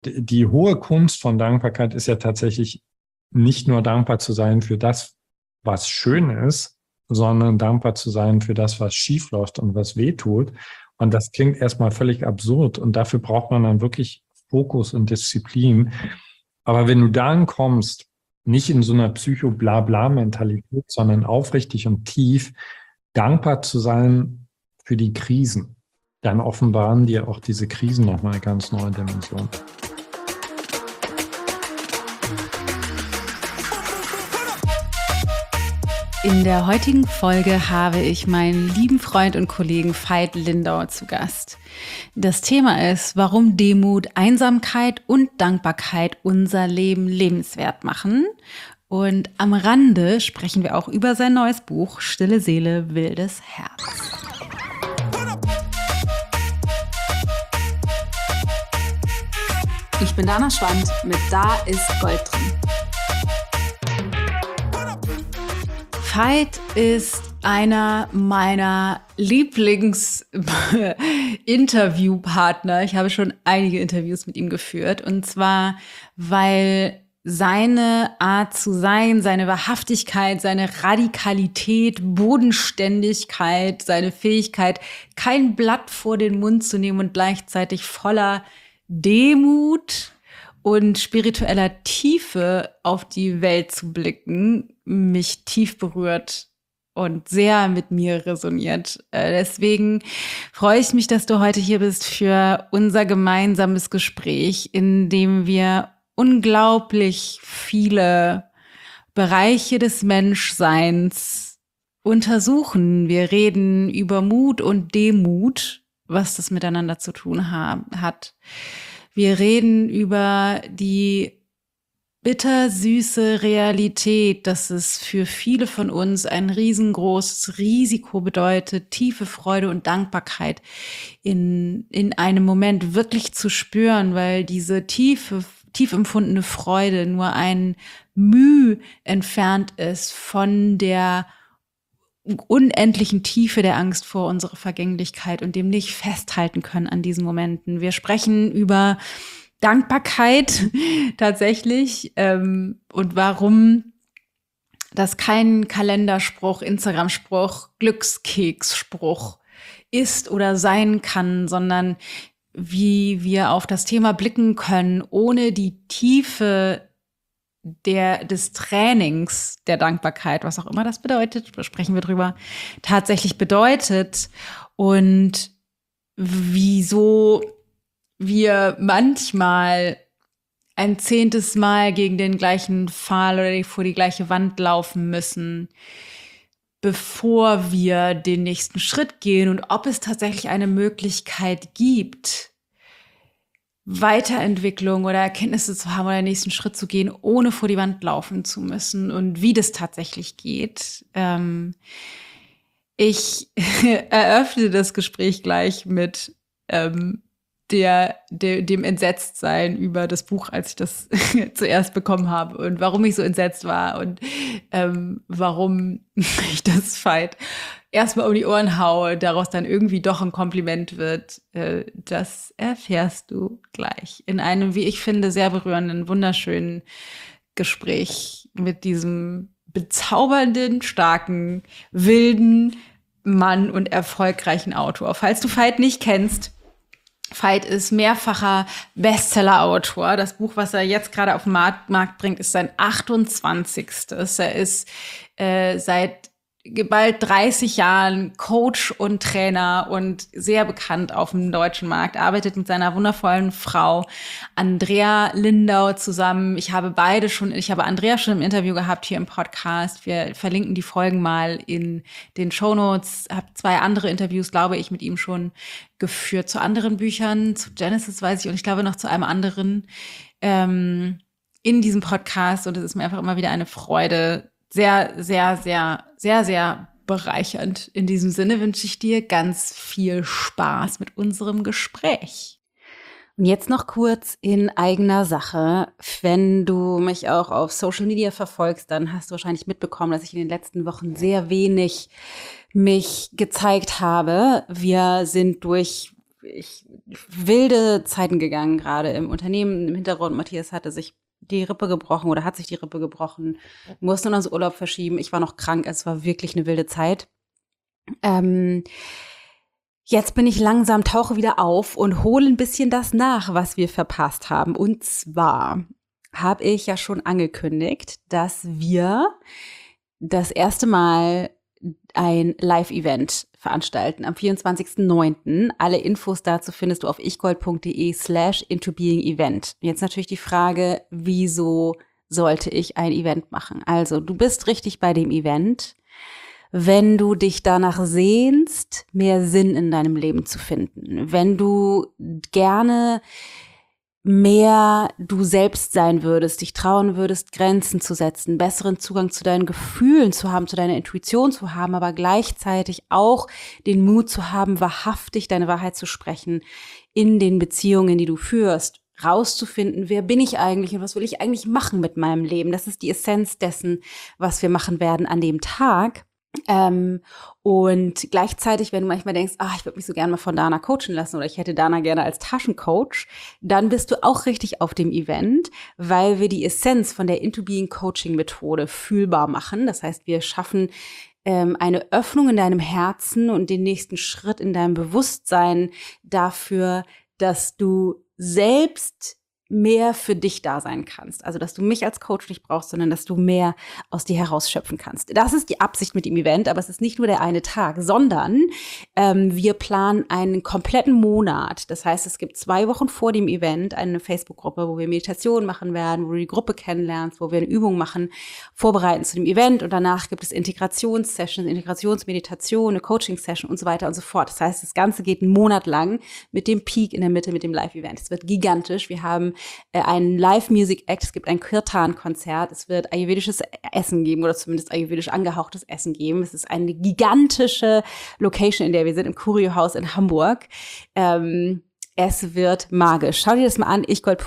die hohe Kunst von Dankbarkeit ist ja tatsächlich nicht nur dankbar zu sein für das, was schön ist, sondern dankbar zu sein für das, was schief läuft und was weh tut. Und das klingt erstmal völlig absurd. Und dafür braucht man dann wirklich Fokus und Disziplin. Aber wenn du dahin kommst, nicht in so einer Psycho-Blabla-Mentalität, sondern aufrichtig und tief dankbar zu sein für die Krisen, dann offenbaren dir auch diese Krisen nochmal eine ganz neue Dimension. In der heutigen Folge habe ich meinen lieben Freund und Kollegen Veit Lindau zu Gast. Das Thema ist, warum Demut, Einsamkeit und Dankbarkeit unser Leben lebenswert machen. Und am Rande sprechen wir auch über sein neues Buch Stille Seele, wildes Herz. Ich bin Dana Schwand mit Da ist Gold drin. Veit ist einer meiner Lieblings-Interviewpartner. Ich habe schon einige Interviews mit ihm geführt. Und zwar, weil seine Art zu sein, seine Wahrhaftigkeit, seine Radikalität, Bodenständigkeit, seine Fähigkeit, kein Blatt vor den Mund zu nehmen und gleichzeitig voller Demut und spiritueller Tiefe auf die Welt zu blicken, mich tief berührt und sehr mit mir resoniert. Deswegen freue ich mich, dass du heute hier bist für unser gemeinsames Gespräch, in dem wir unglaublich viele Bereiche des Menschseins untersuchen. Wir reden über Mut und Demut, was das miteinander zu tun hat. Wir reden über die bittersüße Realität, dass es für viele von uns ein riesengroßes Risiko bedeutet, tiefe Freude und Dankbarkeit in einem Moment wirklich zu spüren, weil diese tief empfundene Freude nur ein Müh entfernt ist von der unendlichen Tiefe der Angst vor unserer Vergänglichkeit und dem nicht festhalten können an diesen Momenten. Wir sprechen über Dankbarkeit tatsächlich und warum das kein Kalenderspruch, Instagram-Spruch, Glückskeks-Spruch ist oder sein kann, sondern wie wir auf das Thema blicken können, ohne die Tiefe des Trainings der Dankbarkeit, was auch immer das bedeutet, da sprechen wir drüber, tatsächlich bedeutet und wieso wir manchmal ein 10. Mal gegen den gleichen Pfahl oder vor die gleiche Wand laufen müssen, bevor wir den nächsten Schritt gehen und ob es tatsächlich eine Möglichkeit gibt, Weiterentwicklung oder Erkenntnisse zu haben oder den nächsten Schritt zu gehen, ohne vor die Wand laufen zu müssen und wie das tatsächlich geht. Ich eröffne das Gespräch gleich mit dem Entsetztsein über das Buch, als ich das zuerst bekommen habe und warum ich so entsetzt war und warum ich das Veit erstmal um die Ohren haue, daraus dann irgendwie doch ein Kompliment wird, das erfährst du gleich in einem, wie ich finde, sehr berührenden, wunderschönen Gespräch mit diesem bezaubernden, starken, wilden Mann und erfolgreichen Autor. Falls du Veit nicht kennst, Veit ist mehrfacher Bestseller-Autor. Das Buch, was er jetzt gerade auf den Markt bringt, ist sein 28. Er ist seit bald 30 Jahren Coach und Trainer und sehr bekannt auf dem deutschen Markt, arbeitet mit seiner wundervollen Frau Andrea Lindau zusammen. Ich habe Andrea schon im Interview gehabt hier im Podcast. Wir verlinken die Folgen mal in den Shownotes. Habe 2 andere Interviews, glaube ich, mit ihm schon geführt zu anderen Büchern. Zu Genesis weiß ich und ich glaube noch zu einem anderen in diesem Podcast. Und es ist mir einfach immer wieder eine Freude, sehr, sehr, sehr, sehr, sehr bereichernd. In diesem Sinne wünsche ich dir ganz viel Spaß mit unserem Gespräch. Und jetzt noch kurz in eigener Sache. Wenn du mich auch auf Social Media verfolgst, dann hast du wahrscheinlich mitbekommen, dass ich in den letzten Wochen sehr wenig mich gezeigt habe. Wir sind durch wilde Zeiten gegangen, gerade im Unternehmen. Im Hintergrund, Matthias hatte sich die Rippe gebrochen oder hat sich die Rippe gebrochen, musste unseren Urlaub verschieben. Ich war noch krank, es war wirklich eine wilde Zeit. Jetzt bin ich langsam, tauche wieder auf und hole ein bisschen das nach, was wir verpasst haben. Und zwar habe ich ja schon angekündigt, dass wir das erste Mal ein Live-Event veranstalten am 24.09. Alle Infos dazu findest du auf ichgold.de/intobeing-event. Jetzt natürlich die Frage, wieso sollte ich ein Event machen? Also, du bist richtig bei dem Event, wenn du dich danach sehnst, mehr Sinn in deinem Leben zu finden. Wenn du gerne mehr du selbst sein würdest, dich trauen würdest, Grenzen zu setzen, besseren Zugang zu deinen Gefühlen zu haben, zu deiner Intuition zu haben, aber gleichzeitig auch den Mut zu haben, wahrhaftig deine Wahrheit zu sprechen in den Beziehungen, die du führst, rauszufinden, wer bin ich eigentlich und was will ich eigentlich machen mit meinem Leben. Das ist die Essenz dessen, was wir machen werden an dem Tag. Und gleichzeitig, wenn du manchmal denkst, ich würde mich so gerne mal von Dana coachen lassen oder ich hätte Dana gerne als Taschencoach, dann bist du auch richtig auf dem Event, weil wir die Essenz von der Into-Being-Coaching-Methode fühlbar machen. Das heißt, wir schaffen eine Öffnung in deinem Herzen und den nächsten Schritt in deinem Bewusstsein dafür, dass du selbst mehr für dich da sein kannst. Also, dass du mich als Coach nicht brauchst, sondern dass du mehr aus dir herausschöpfen kannst. Das ist die Absicht mit dem Event, aber es ist nicht nur der eine Tag, sondern wir planen einen kompletten Monat. Das heißt, es gibt 2 Wochen vor dem Event eine Facebook-Gruppe, wo wir Meditationen machen werden, wo du die Gruppe kennenlernst, wo wir eine Übung machen, vorbereiten zu dem Event und danach gibt es Integrationssessions, Integrationsmeditation, eine Coaching-Session und so weiter und so fort. Das heißt, das Ganze geht einen Monat lang mit dem Peak in der Mitte, mit dem Live-Event. Es wird gigantisch. Wir haben ein Live-Music-Act, es gibt ein Kirtan-Konzert, es wird ayurvedisches Essen geben oder zumindest ayurvedisch angehauchtes Essen geben. Es ist eine gigantische Location, in der wir sind, im Curio-Haus in Hamburg. Es wird magisch. Schau dir das mal an,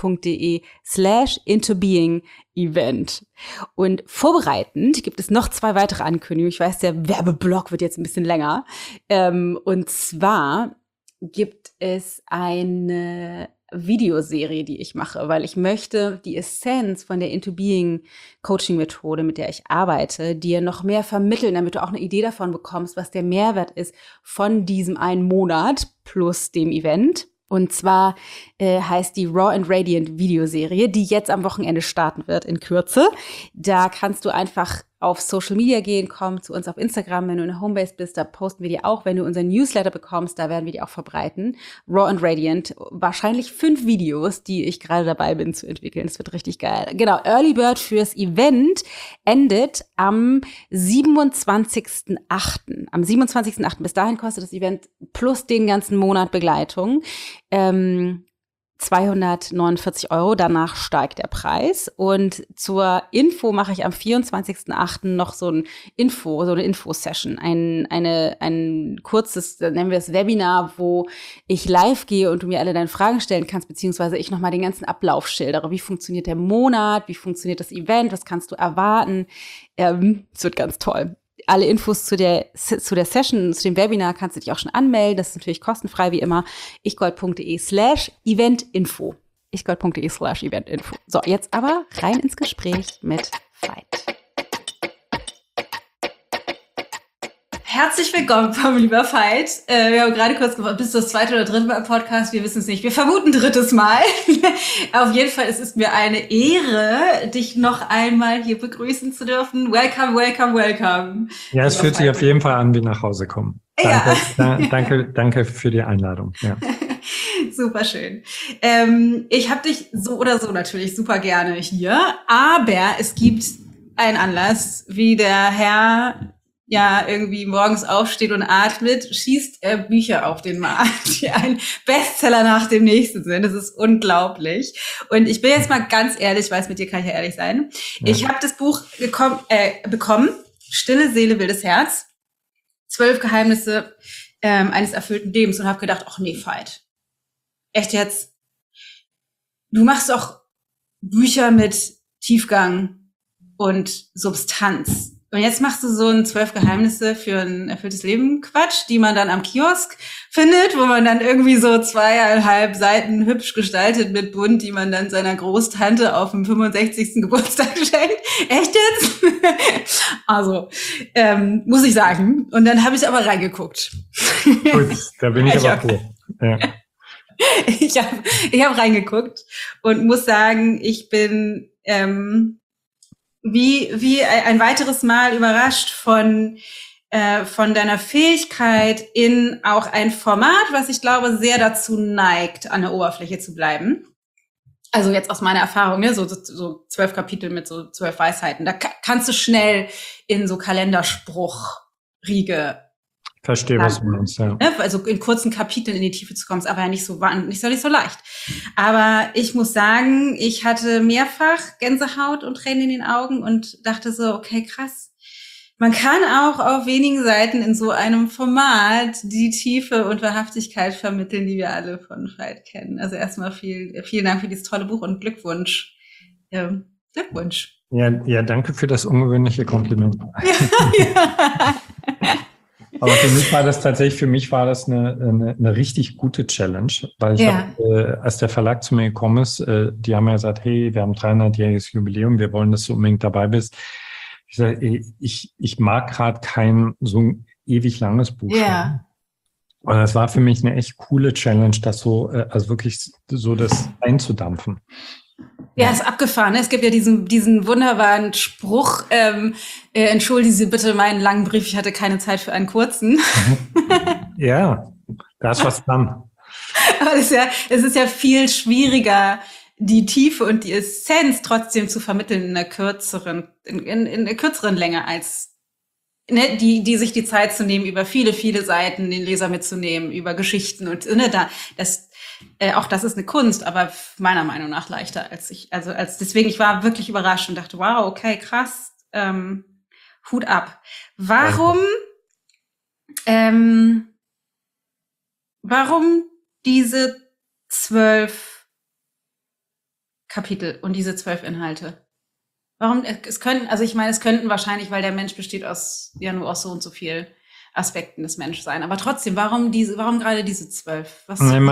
ichgold.de/intobeing-event. Und vorbereitend gibt es noch 2 weitere Ankündigungen. Ich weiß, der Werbeblock wird jetzt ein bisschen länger. Und zwar gibt es eine Videoserie, die ich mache, weil ich möchte die Essenz von der Into-Being-Coaching-Methode, mit der ich arbeite, dir noch mehr vermitteln, damit du auch eine Idee davon bekommst, was der Mehrwert ist von diesem einen Monat plus dem Event. Und zwar heißt die Raw and Radiant Videoserie, die jetzt am Wochenende starten wird in Kürze. Da kannst du einfach auf Social Media gehen, komm zu uns auf Instagram, wenn du in der Homebase bist, da posten wir dir auch. Wenn du unseren Newsletter bekommst, da werden wir die auch verbreiten. Raw and Radiant, wahrscheinlich 5 Videos, die ich gerade dabei bin zu entwickeln. Das wird richtig geil. Genau, Early Bird fürs Event endet am 27.08. Am 27.08. Bis dahin kostet das Event plus den ganzen Monat Begleitung 249 €, danach steigt der Preis. Und zur Info mache ich am 24.08. noch so eine Info-Session, ein kurzes, nennen wir es Webinar, wo ich live gehe und du mir alle deine Fragen stellen kannst, beziehungsweise ich nochmal den ganzen Ablauf schildere. Wie funktioniert der Monat? Wie funktioniert das Event? Was kannst du erwarten? Es wird ganz toll. Alle Infos zu der Session, zu dem Webinar kannst du dich auch schon anmelden. Das ist natürlich kostenfrei wie immer. ichgold.de/eventinfo. ichgold.de/eventinfo. So, jetzt aber rein ins Gespräch mit Veit. Herzlich willkommen, lieber Veit. Wir haben gerade kurz gefragt, bist du das 2. oder 3. Mal im Podcast? Wir wissen es nicht. Wir vermuten 3. Mal. Auf jeden Fall, es ist mir eine Ehre, dich noch einmal hier begrüßen zu dürfen. Welcome, welcome, welcome. Ja, es fühlt sich auf jeden Fall an wie nach Hause kommen. Danke für die Einladung. Ja. Super schön. Ich habe dich so oder so natürlich super gerne hier, aber es gibt einen Anlass, wie der Herr ja irgendwie morgens aufsteht und atmet, schießt er Bücher auf den Markt, die ein Bestseller nach dem nächsten sind. Das ist unglaublich. Und ich bin jetzt mal ganz ehrlich, ich weiß, mit dir kann ich ja ehrlich sein. Ja. Ich habe das Buch bekommen, Stille Seele, wildes Herz, 12 Geheimnisse eines erfüllten Lebens und habe gedacht, ach nee, Veit. Echt jetzt? Du machst doch Bücher mit Tiefgang und Substanz. Und jetzt machst du so ein 12 Geheimnisse für ein erfülltes Leben Quatsch, die man dann am Kiosk findet, wo man dann irgendwie so 2,5 Seiten hübsch gestaltet mit bunt, die man dann seiner Großtante auf dem 65. Geburtstag schenkt. Echt jetzt? Also, muss ich sagen. Und dann habe ich aber reingeguckt. Gut, da bin ich aber froh. Ja. Ich hab reingeguckt und muss sagen, ich bin wie ein weiteres Mal überrascht von deiner Fähigkeit in auch ein Format, was ich glaube sehr dazu neigt, an der Oberfläche zu bleiben. Also jetzt aus meiner Erfahrung, ne, so 12 Kapitel mit so 12 Weisheiten. Da kannst du schnell in so Kalenderspruch-Riege. Verstehe, was du meinst, ja. Also in kurzen Kapiteln in die Tiefe zu kommen, ist aber ja nicht so leicht. Aber ich muss sagen, ich hatte mehrfach Gänsehaut und Tränen in den Augen und dachte so, okay, krass. Man kann auch auf wenigen Seiten in so einem Format die Tiefe und Wahrhaftigkeit vermitteln, die wir alle von Veit kennen. Also erstmal vielen Dank für dieses tolle Buch und Glückwunsch. Glückwunsch. Ja, danke für das ungewöhnliche Kompliment. Ja. Aber für mich war das eine richtig gute Challenge, weil ich habe, als der Verlag zu mir gekommen ist, die haben ja gesagt, hey, wir haben 300-jähriges Jubiläum, wir wollen, dass du unbedingt dabei bist. Ich sage, ich mag gerade kein so ein ewig langes Buch schreiben. Und das war für mich eine echt coole Challenge, das so, also wirklich so das einzudampfen. Ja, ist abgefahren. Ne? Es gibt ja diesen wunderbaren Spruch, entschuldigen Sie bitte meinen langen Brief, ich hatte keine Zeit für einen kurzen. Ja, da ist was dran. Aber es ist ja viel schwieriger, die Tiefe und die Essenz trotzdem zu vermitteln in einer kürzeren Länge als ne, die sich die Zeit zu nehmen, über viele, viele Seiten den Leser mitzunehmen, über Geschichten und ne, auch das ist eine Kunst, aber meiner Meinung nach leichter deswegen, ich war wirklich überrascht und dachte, wow, okay, krass, Hut ab. Warum diese 12 Kapitel und diese 12 Inhalte? Warum, es könnten wahrscheinlich, weil der Mensch besteht nur aus so und so viel Aspekten des Menschseins. Aber trotzdem, warum gerade diese 12?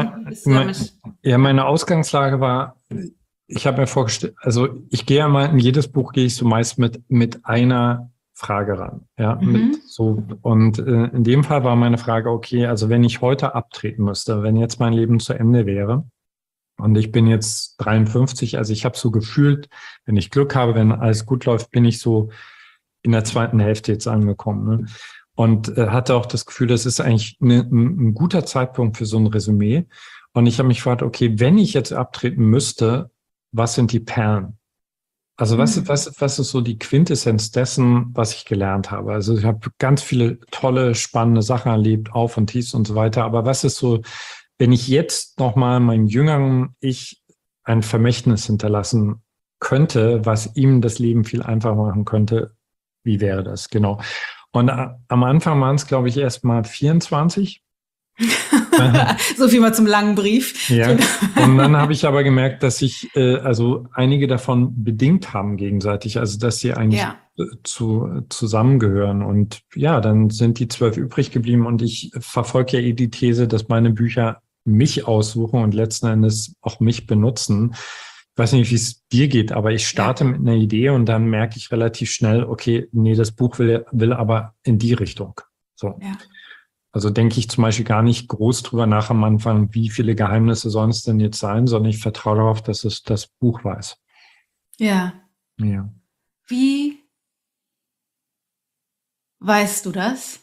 Meine Ausgangslage war, ich habe mir vorgestellt, also ich gehe ja mal, in jedes Buch gehe ich so meist mit einer Frage ran. Ja, und in dem Fall war meine Frage, okay, also wenn ich heute abtreten müsste, wenn jetzt mein Leben zu Ende wäre, und ich bin jetzt 53, also ich habe so gefühlt, wenn ich Glück habe, wenn alles gut läuft, bin ich so in der zweiten Hälfte jetzt angekommen. Ne? Und hatte auch das Gefühl, das ist eigentlich ein guter Zeitpunkt für so ein Resümee. Und ich habe mich gefragt, okay, wenn ich jetzt abtreten müsste, was sind die Perlen? Also was ist so die Quintessenz dessen, was ich gelernt habe? Also ich habe ganz viele tolle, spannende Sachen erlebt, Auf und Tiefs und so weiter. Aber was ist so, wenn ich jetzt nochmal meinem jüngeren Ich ein Vermächtnis hinterlassen könnte, was ihm das Leben viel einfacher machen könnte, wie wäre das? Genau. Und am Anfang waren es, glaube ich, erst mal 24. So viel mal zum langen Brief. Ja. Und dann habe ich aber gemerkt, dass sich also einige davon bedingt haben gegenseitig, also dass sie eigentlich zusammengehören. Und ja, dann sind die 12 übrig geblieben und ich verfolge ja die These, dass meine Bücher mich aussuchen und letzten Endes auch mich benutzen. Ich weiß nicht, wie es dir geht, aber ich starte mit einer Idee und dann merke ich relativ schnell, okay, nee, das Buch will aber in die Richtung. So. Ja. Also denke ich zum Beispiel gar nicht groß drüber nach am Anfang, wie viele Geheimnisse sollen es denn jetzt sein, sondern ich vertraue darauf, dass es das Buch weiß. Ja. Ja. Wie weißt du das?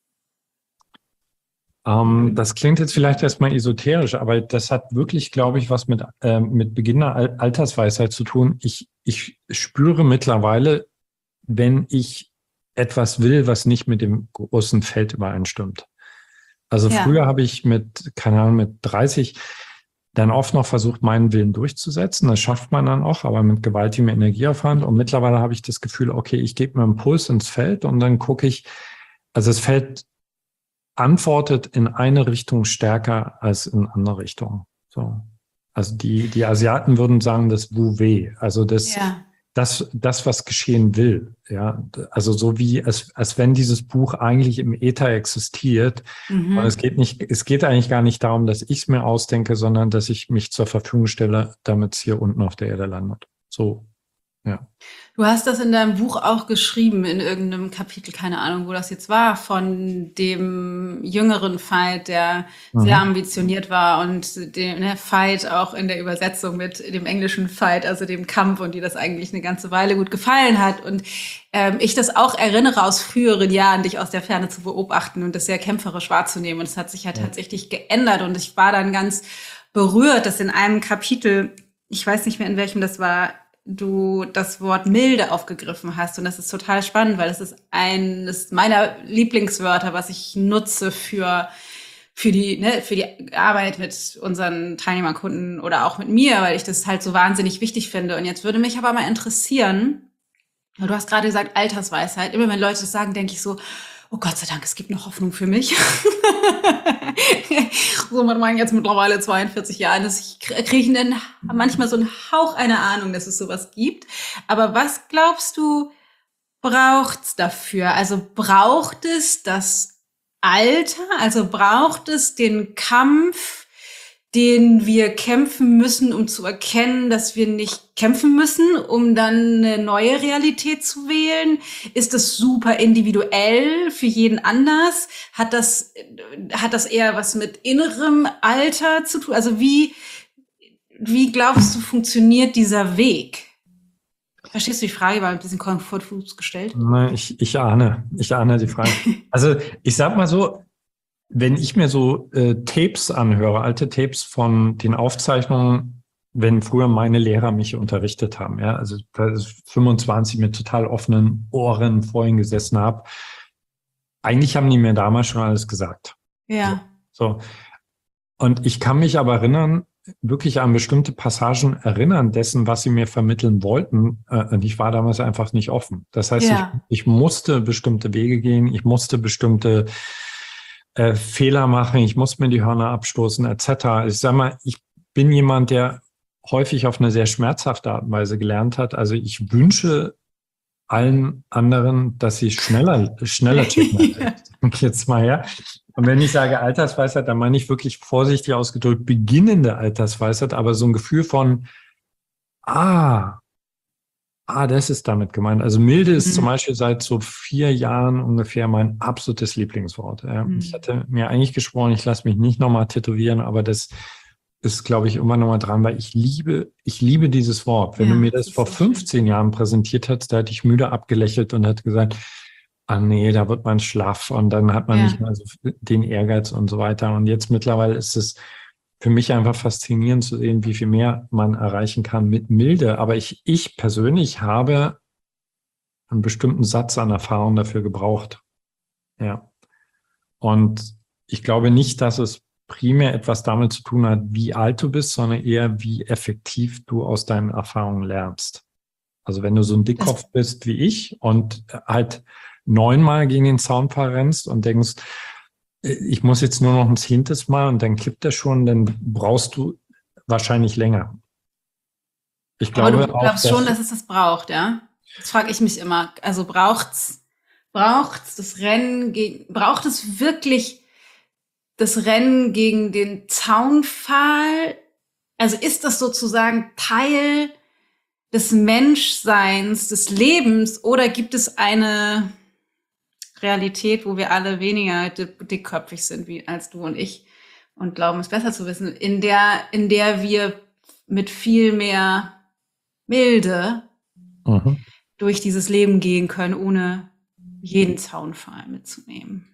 Das klingt jetzt vielleicht erstmal esoterisch, aber das hat wirklich, glaube ich, was mit Beginn der Altersweisheit zu tun. Ich spüre mittlerweile, wenn ich etwas will, was nicht mit dem großen Feld übereinstimmt. Also früher habe ich mit 30 dann oft noch versucht, meinen Willen durchzusetzen. Das schafft man dann auch, aber mit gewaltigem Energieaufwand. Und mittlerweile habe ich das Gefühl, okay, ich gebe mir einen Impuls ins Feld und dann gucke ich, also das Feld antwortet in eine Richtung stärker als in andere Richtung. So. Also die Asiaten würden sagen, das Wu-Wei. Also das das, was geschehen will. Ja, also so wie, als wenn dieses Buch eigentlich im Äther existiert. Und es geht eigentlich gar nicht darum, dass ich es mir ausdenke, sondern dass ich mich zur Verfügung stelle, damit es hier unten auf der Erde landet. So, ja. Du hast das in deinem Buch auch geschrieben, in irgendeinem Kapitel, keine Ahnung, wo das jetzt war, von dem jüngeren Veit, der sehr ambitioniert war und der Veit auch in der Übersetzung mit dem englischen Fight, also dem Kampf, und dir das eigentlich eine ganze Weile gut gefallen hat. Und ich das auch erinnere, aus früheren Jahren, dich aus der Ferne zu beobachten und das sehr kämpferisch wahrzunehmen. Und es hat sich halt tatsächlich geändert. Und ich war dann ganz berührt, dass in einem Kapitel, ich weiß nicht mehr, in welchem das war, du das Wort milde aufgegriffen hast. Und das ist total spannend, weil das ist eines meiner Lieblingswörter, was ich nutze für die Arbeit mit unseren Teilnehmerkunden oder auch mit mir, weil ich das halt so wahnsinnig wichtig finde. Und jetzt würde mich aber mal interessieren, du hast gerade gesagt, Altersweisheit. Immer wenn Leute das sagen, denke ich so, oh Gott sei Dank, es gibt noch Hoffnung für mich. So mit meinen jetzt mittlerweile 42 Jahren, ich kriege dann manchmal so einen Hauch einer Ahnung, dass es sowas gibt. Aber was glaubst du, braucht's dafür? Also braucht es das Alter? Also braucht es den Kampf, den wir kämpfen müssen, um zu erkennen, dass wir nicht kämpfen müssen, um dann eine neue Realität zu wählen? Ist das super individuell für jeden anders? Hat das eher was mit innerem Alter zu tun? Also wie glaubst du, funktioniert dieser Weg? Verstehst du die Frage? War ein bisschen konfus gestellt. Nein, ich ahne die Frage. Also ich sag mal so, wenn ich mir so Tapes anhöre, alte Tapes von den Aufzeichnungen, wenn früher meine Lehrer mich unterrichtet haben, ja, also da ist 25 mit total offenen Ohren vorhin gesessen habe, eigentlich haben die mir damals schon alles gesagt. Ja. So. Und ich kann mich aber erinnern, wirklich an bestimmte Passagen erinnern dessen, was sie mir vermitteln wollten. Und ich war damals einfach nicht offen. Das heißt, ich musste bestimmte Wege gehen, ich musste bestimmte Fehler machen, ich muss mir die Hörner abstoßen, etc. Ich sag mal, ich bin jemand, der häufig auf eine sehr schmerzhafte Art und Weise gelernt hat. Also ich wünsche allen anderen, dass sie schneller checken. Jetzt mal her. Und wenn ich sage Altersweisheit, dann meine ich wirklich vorsichtig ausgedrückt beginnende Altersweisheit, aber so ein Gefühl von, das ist damit gemeint. Also milde ist zum Beispiel seit so 4 Jahren ungefähr mein absolutes Lieblingswort. Ja. Ich hatte mir eigentlich geschworen, ich lasse mich nicht nochmal tätowieren, aber das ist, glaube ich, immer nochmal dran, weil ich liebe dieses Wort. Wenn du mir das vor 15 Jahren präsentiert hättest, da hätte ich müde abgelächelt und hätte gesagt, nee, da wird man schlaff und dann hat man nicht mehr so den Ehrgeiz und so weiter. Und jetzt mittlerweile ist es für mich einfach faszinierend zu sehen, wie viel mehr man erreichen kann mit Milde. Aber ich persönlich habe einen bestimmten Satz an Erfahrung dafür gebraucht. Ja. Und ich glaube nicht, dass es primär etwas damit zu tun hat, wie alt du bist, sondern eher, wie effektiv du aus deinen Erfahrungen lernst. Also wenn du so ein Dickkopf bist wie ich und halt 9-mal gegen den Zaunpfahl rennst und denkst, ich muss jetzt nur noch ein 10. Mal und dann kippt er schon, dann brauchst du wahrscheinlich länger. Ich glaube aber du glaubst schon, dass es das braucht, ja? Das frage ich mich immer. Also braucht's das Rennen braucht es wirklich das Rennen gegen den Zaunpfahl? Also ist das sozusagen Teil des Menschseins, des Lebens, oder gibt es eine Realität, wo wir alle weniger dickköpfig sind als du und ich und glauben, es besser zu wissen, in der wir mit viel mehr Milde durch dieses Leben gehen können, ohne jeden Zaunpfahl mitzunehmen?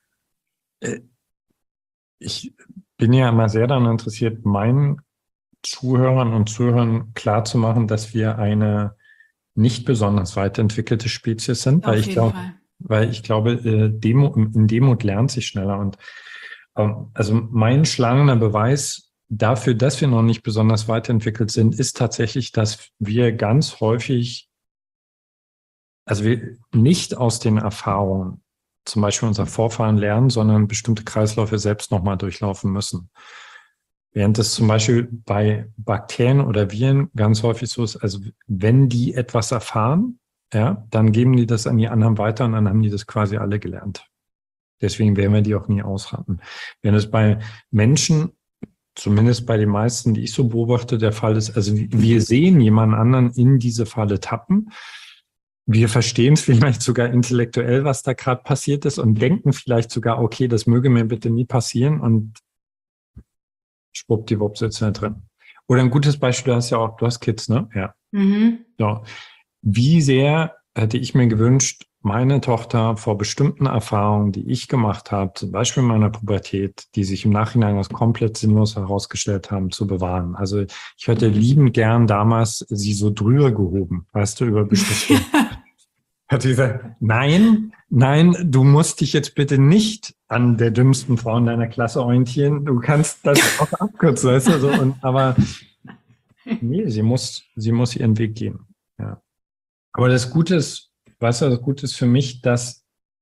Ich bin ja immer sehr daran interessiert, meinen Zuhörern und Zuhörern klarzumachen, dass wir eine nicht besonders weit entwickelte Spezies sind, weil ich glaube, in Demut lernt sich schneller. Und also mein schlagender Beweis dafür, dass wir noch nicht besonders weit entwickelt sind, ist tatsächlich, dass wir ganz häufig, also wir nicht aus den Erfahrungen, zum Beispiel unserer Vorfahren lernen, sondern bestimmte Kreisläufe selbst nochmal durchlaufen müssen. Während es zum Beispiel bei Bakterien oder Viren ganz häufig so ist, also wenn die etwas erfahren, ja, dann geben die das an die anderen weiter und dann haben die das quasi alle gelernt. Deswegen werden wir die auch nie ausraten. Wenn es bei Menschen, zumindest bei den meisten, die ich so beobachte, der Fall ist, also wir sehen jemanden anderen in diese Falle tappen. Wir verstehen es vielleicht sogar intellektuell, was da gerade passiert ist und denken vielleicht sogar, okay, das möge mir bitte nie passieren und schwuppdiwupp sitzen wir drin. Oder ein gutes Beispiel, du hast Kids, ne? Ja. Mhm. So. Wie sehr hätte ich mir gewünscht, meine Tochter vor bestimmten Erfahrungen, die ich gemacht habe, zum Beispiel in meiner Pubertät, die sich im Nachhinein als komplett sinnlos herausgestellt haben, zu bewahren. Also ich hätte liebend gern damals sie so drüber gehoben, weißt du, über bestimmte. Hat sie gesagt, nein, du musst dich jetzt bitte nicht an der dümmsten Frau in deiner Klasse orientieren. Du kannst das auch abkürzen, weißt du, so, aber nee, sie muss ihren Weg gehen. Ja. Aber das Gute ist, weißt du, das Gute ist für mich, dass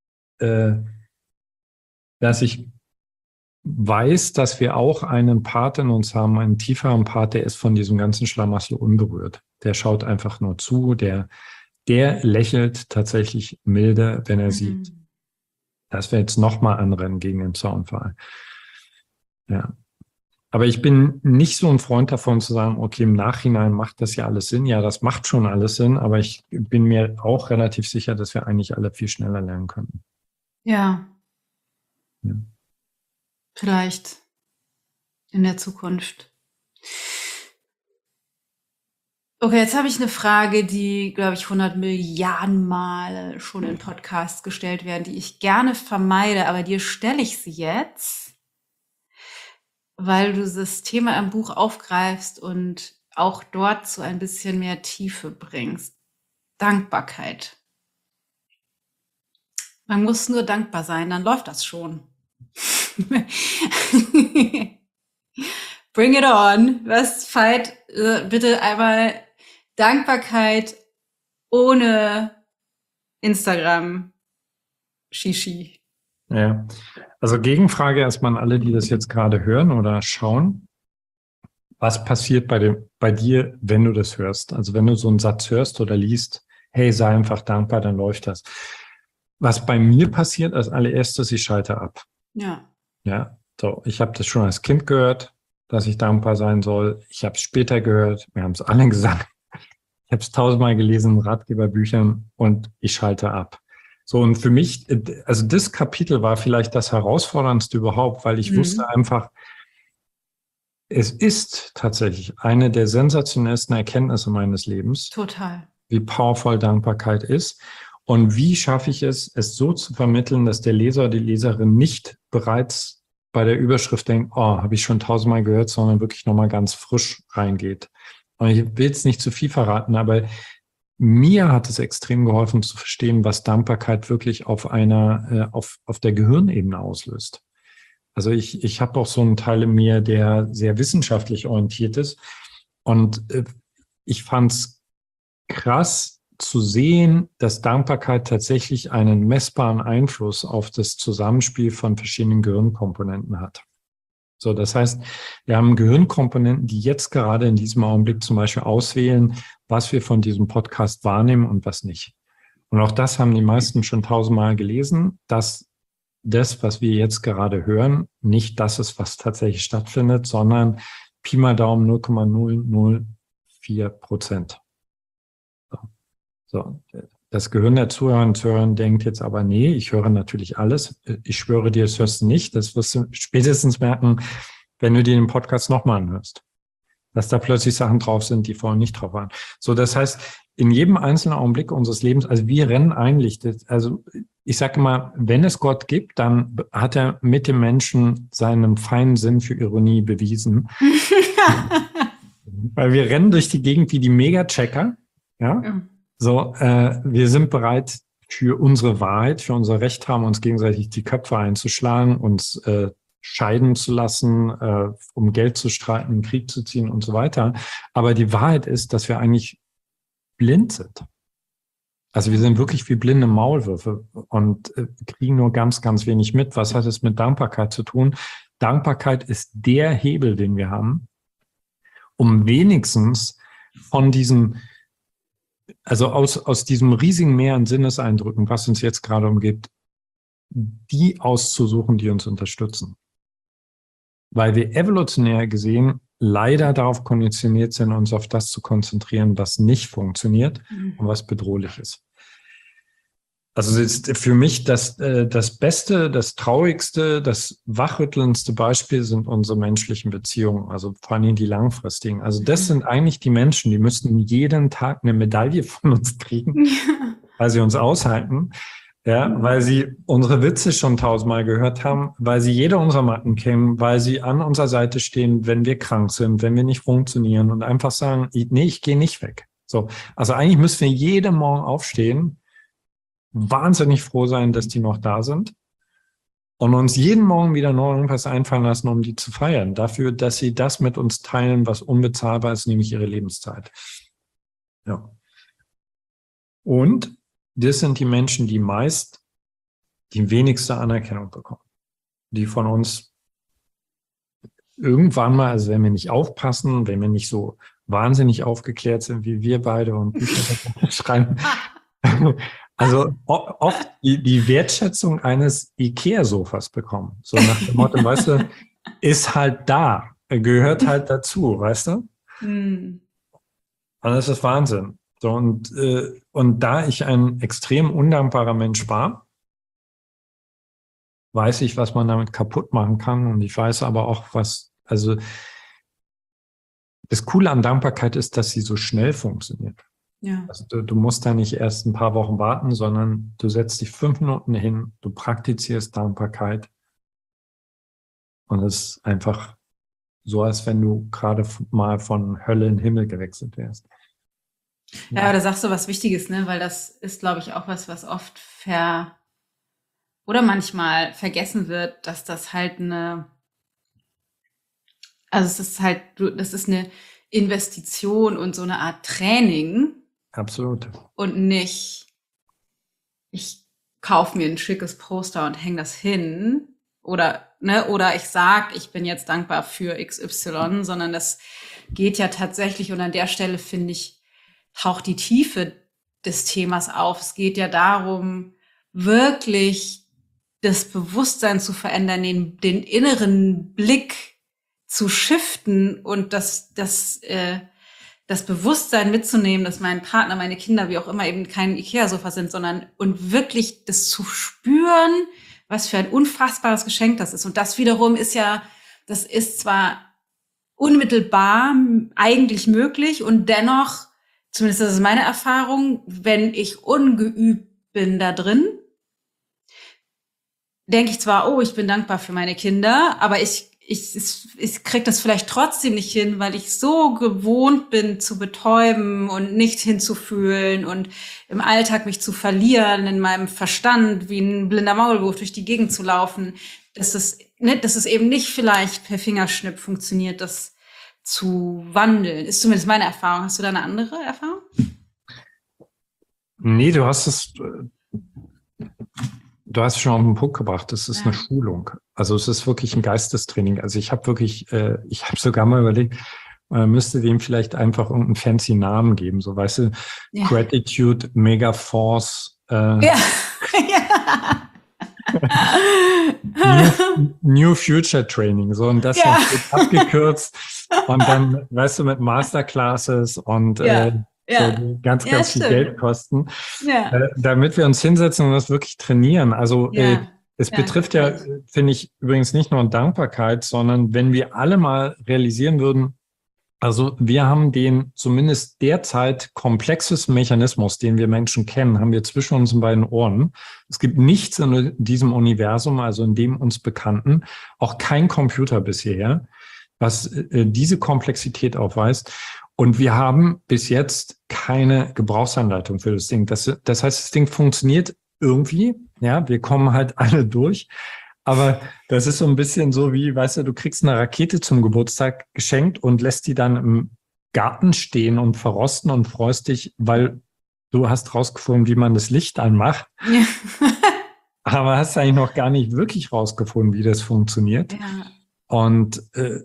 ich weiß, dass wir auch einen Part in uns haben, einen tieferen Part, der ist von diesem ganzen Schlamassel unberührt. Der schaut einfach nur zu, der lächelt tatsächlich milde, wenn er sieht, dass wir jetzt nochmal anrennen gegen den Zaunpfahl. Ja. Aber ich bin nicht so ein Freund davon zu sagen, okay, im Nachhinein macht das ja alles Sinn. Ja, das macht schon alles Sinn, aber ich bin mir auch relativ sicher, dass wir eigentlich alle viel schneller lernen könnten. Ja. Ja. Vielleicht in der Zukunft. Okay, jetzt habe ich eine Frage, die, glaube ich, 100 Milliarden Mal schon in Podcasts gestellt werden, die ich gerne vermeide, aber dir stelle ich sie jetzt, weil du das Thema im Buch aufgreifst und auch dort so ein bisschen mehr Tiefe bringst. Dankbarkeit. Man muss nur dankbar sein, dann läuft das schon. Bring it on. Was, Veit, bitte einmal Dankbarkeit ohne Instagram. Shishi. Ja, also Gegenfrage erstmal an alle, die das jetzt gerade hören oder schauen. Was passiert bei dir, wenn du das hörst? Also wenn du so einen Satz hörst oder liest, hey, sei einfach dankbar, dann läuft das. Was bei mir passiert als allererstes, ich schalte ab. Ja. Ja, so, ich habe das schon als Kind gehört, dass ich dankbar sein soll. Ich habe es später gehört, wir haben es alle gesagt. Ich habe es 1000-mal gelesen in Ratgeberbüchern und ich schalte ab. So, und für mich, also das Kapitel war vielleicht das herausforderndste überhaupt, weil ich wusste einfach, es ist tatsächlich eine der sensationellsten Erkenntnisse meines Lebens. Total. Wie powerful Dankbarkeit ist. Und wie schaffe ich es so zu vermitteln, dass der Leser oder die Leserin nicht bereits bei der Überschrift denkt, oh, habe ich schon 1000-mal gehört, sondern wirklich nochmal ganz frisch reingeht. Und ich will jetzt nicht zu viel verraten, aber mir hat es extrem geholfen zu verstehen, was Dankbarkeit wirklich auf der Gehirnebene auslöst. Also ich habe auch so einen Teil in mir, der sehr wissenschaftlich orientiert ist. Und ich fand es krass zu sehen, dass Dankbarkeit tatsächlich einen messbaren Einfluss auf das Zusammenspiel von verschiedenen Gehirnkomponenten hat. So, das heißt, wir haben Gehirnkomponenten, die jetzt gerade in diesem Augenblick zum Beispiel auswählen, was wir von diesem Podcast wahrnehmen und was nicht. Und auch das haben die meisten schon 1000-mal gelesen, dass das, was wir jetzt gerade hören, nicht das ist, was tatsächlich stattfindet, sondern Pi mal Daumen 0,004%. So, das Gehirn der Zuhörer und Zuhörer denkt jetzt aber, nee, ich höre natürlich alles. Ich schwöre dir, das hörst du nicht. Das wirst du spätestens merken, wenn du dir den Podcast nochmal anhörst. Dass da plötzlich Sachen drauf sind, die vorher nicht drauf waren. So, das heißt, in jedem einzelnen Augenblick unseres Lebens, also wir rennen eigentlich, also ich sage immer, wenn es Gott gibt, dann hat er mit dem Menschen seinen feinen Sinn für Ironie bewiesen. Weil wir rennen durch die Gegend wie die Mega-Checker, ja. So, wir sind bereit für unsere Wahrheit, für unser Recht haben, uns gegenseitig die Köpfe einzuschlagen, uns scheiden zu lassen, um Geld zu streiten, einen Krieg zu ziehen und so weiter. Aber die Wahrheit ist, dass wir eigentlich blind sind. Also wir sind wirklich wie blinde Maulwürfe und kriegen nur ganz, ganz wenig mit. Was hat es mit Dankbarkeit zu tun? Dankbarkeit ist der Hebel, den wir haben, um wenigstens von diesem, also aus diesem riesigen Meer an Sinneseindrücken, was uns jetzt gerade umgibt, die auszusuchen, die uns unterstützen. Weil wir evolutionär gesehen leider darauf konditioniert sind, uns auf das zu konzentrieren, was nicht funktioniert und was bedrohlich ist. Also es ist für mich das Beste, das Traurigste, das wachrüttelndste Beispiel sind unsere menschlichen Beziehungen, also vor allem die langfristigen. Also das sind eigentlich die Menschen, die müssten jeden Tag eine Medaille von uns kriegen, weil sie uns aushalten, ja, weil sie unsere Witze schon 1000-mal gehört haben, weil sie jede unserer Matten kennen, weil sie an unserer Seite stehen, wenn wir krank sind, wenn wir nicht funktionieren und einfach sagen, nee, ich gehe nicht weg. So, also eigentlich müssen wir jeden Morgen aufstehen, wahnsinnig froh sein, dass die noch da sind und uns jeden Morgen wieder neu irgendwas einfallen lassen, um die zu feiern. Dafür, dass sie das mit uns teilen, was unbezahlbar ist, nämlich ihre Lebenszeit. Ja. Und das sind die Menschen, die meist die wenigste Anerkennung bekommen. Die von uns irgendwann mal, also wenn wir nicht aufpassen, wenn wir nicht so wahnsinnig aufgeklärt sind wie wir beide und Bücher schreiben, also oft die Wertschätzung eines IKEA-Sofas bekommen. So nach dem Motto, weißt du, ist halt da, gehört halt dazu, weißt du? Und das ist Wahnsinn. So, und da ich ein extrem undankbarer Mensch war, weiß ich, was man damit kaputt machen kann. Und ich weiß aber auch, also das Coole an Dankbarkeit ist, dass sie so schnell funktioniert. Ja. Also du musst da nicht erst ein paar Wochen warten, sondern du setzt dich 5 Minuten hin, du praktizierst Dankbarkeit. Und es ist einfach so, als wenn du gerade mal von Hölle in den Himmel gewechselt wärst. Ja, aber da sagst du was Wichtiges, ne? Weil das ist, glaube ich, auch was oft oder manchmal vergessen wird, dass das halt das ist eine Investition und so eine Art Training. Absolut. Und nicht, ich kaufe mir ein schickes Poster und hänge das hin oder ich sage, ich bin jetzt dankbar für XY, sondern das geht ja tatsächlich, und an der Stelle, finde ich, taucht die Tiefe des Themas auf. Es geht ja darum, wirklich das Bewusstsein zu verändern, den inneren Blick zu shiften und das Bewusstsein mitzunehmen, dass mein Partner, meine Kinder, wie auch immer, eben kein IKEA-Sofa sind, und wirklich das zu spüren, was für ein unfassbares Geschenk das ist. Und das wiederum das ist zwar unmittelbar eigentlich möglich und dennoch, zumindest das ist meine Erfahrung, wenn ich ungeübt bin da drin, denke ich zwar, ich bin dankbar für meine Kinder, aber ich kriege das vielleicht trotzdem nicht hin, weil ich so gewohnt bin zu betäuben und nicht hinzufühlen und im Alltag mich zu verlieren, in meinem Verstand wie ein blinder Maulwurf durch die Gegend zu laufen, dass es eben nicht vielleicht per Fingerschnipp funktioniert, das zu wandeln. Ist zumindest meine Erfahrung. Hast du da eine andere Erfahrung? Nee, du hast schon auf den Punkt gebracht. Es ist eine Schulung. Also es ist wirklich ein Geistestraining. Also ich habe sogar mal überlegt, man müsste dem vielleicht einfach irgendeinen fancy Namen geben. So, weißt du, Gratitude, Mega Force, New Future Training. So, und das wird abgekürzt. Und dann, weißt du, mit Masterclasses und so ganz viel Geld kosten, damit wir uns hinsetzen und das wirklich trainieren. Also es betrifft finde ich, übrigens nicht nur Dankbarkeit, sondern wenn wir alle mal realisieren würden, also wir haben den zumindest derzeit komplexesten Mechanismus, den wir Menschen kennen, haben wir zwischen unseren beiden Ohren. Es gibt nichts in diesem Universum, also in dem uns Bekannten, auch kein Computer bisher, was diese Komplexität aufweist. Und wir haben bis jetzt keine Gebrauchsanleitung für das Ding. Das heißt, das Ding funktioniert irgendwie. Ja, wir kommen halt alle durch. Aber das ist so ein bisschen so wie, weißt du kriegst eine Rakete zum Geburtstag geschenkt und lässt die dann im Garten stehen und verrosten und freust dich, weil du hast rausgefunden, wie man das Licht anmacht. Ja. Aber hast eigentlich noch gar nicht wirklich rausgefunden, wie das funktioniert. Ja. Und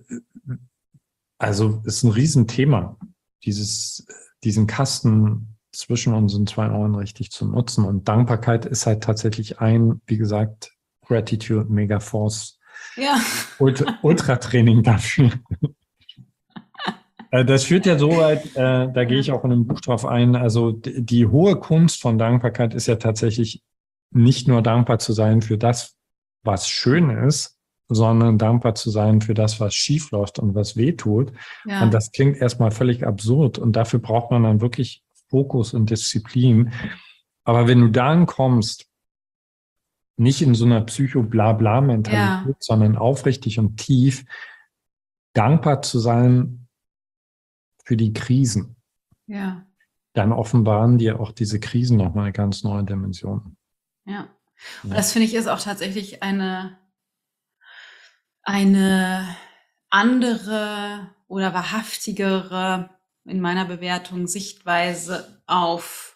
also ist ein Riesenthema, diesen Kasten zwischen unseren zwei Ohren richtig zu nutzen. Und Dankbarkeit ist halt tatsächlich wie gesagt, Gratitude Megaforce Ultra-Training dafür. Das führt ja so weit, da gehe ich auch in einem Buch drauf ein, also die hohe Kunst von Dankbarkeit ist ja tatsächlich nicht nur dankbar zu sein für das, was schön ist, sondern dankbar zu sein für das, was schief läuft und was weh tut. Ja. Und das klingt erstmal völlig absurd und dafür braucht man dann wirklich Fokus und Disziplin. Aber wenn du dahin kommst, nicht in so einer Psycho-Blabla-Mentalität, sondern aufrichtig und tief dankbar zu sein für die Krisen, dann offenbaren dir auch diese Krisen nochmal eine ganz neue Dimension. Ja, und das finde ich ist auch tatsächlich eine andere oder wahrhaftigere, in meiner Bewertung, Sichtweise auf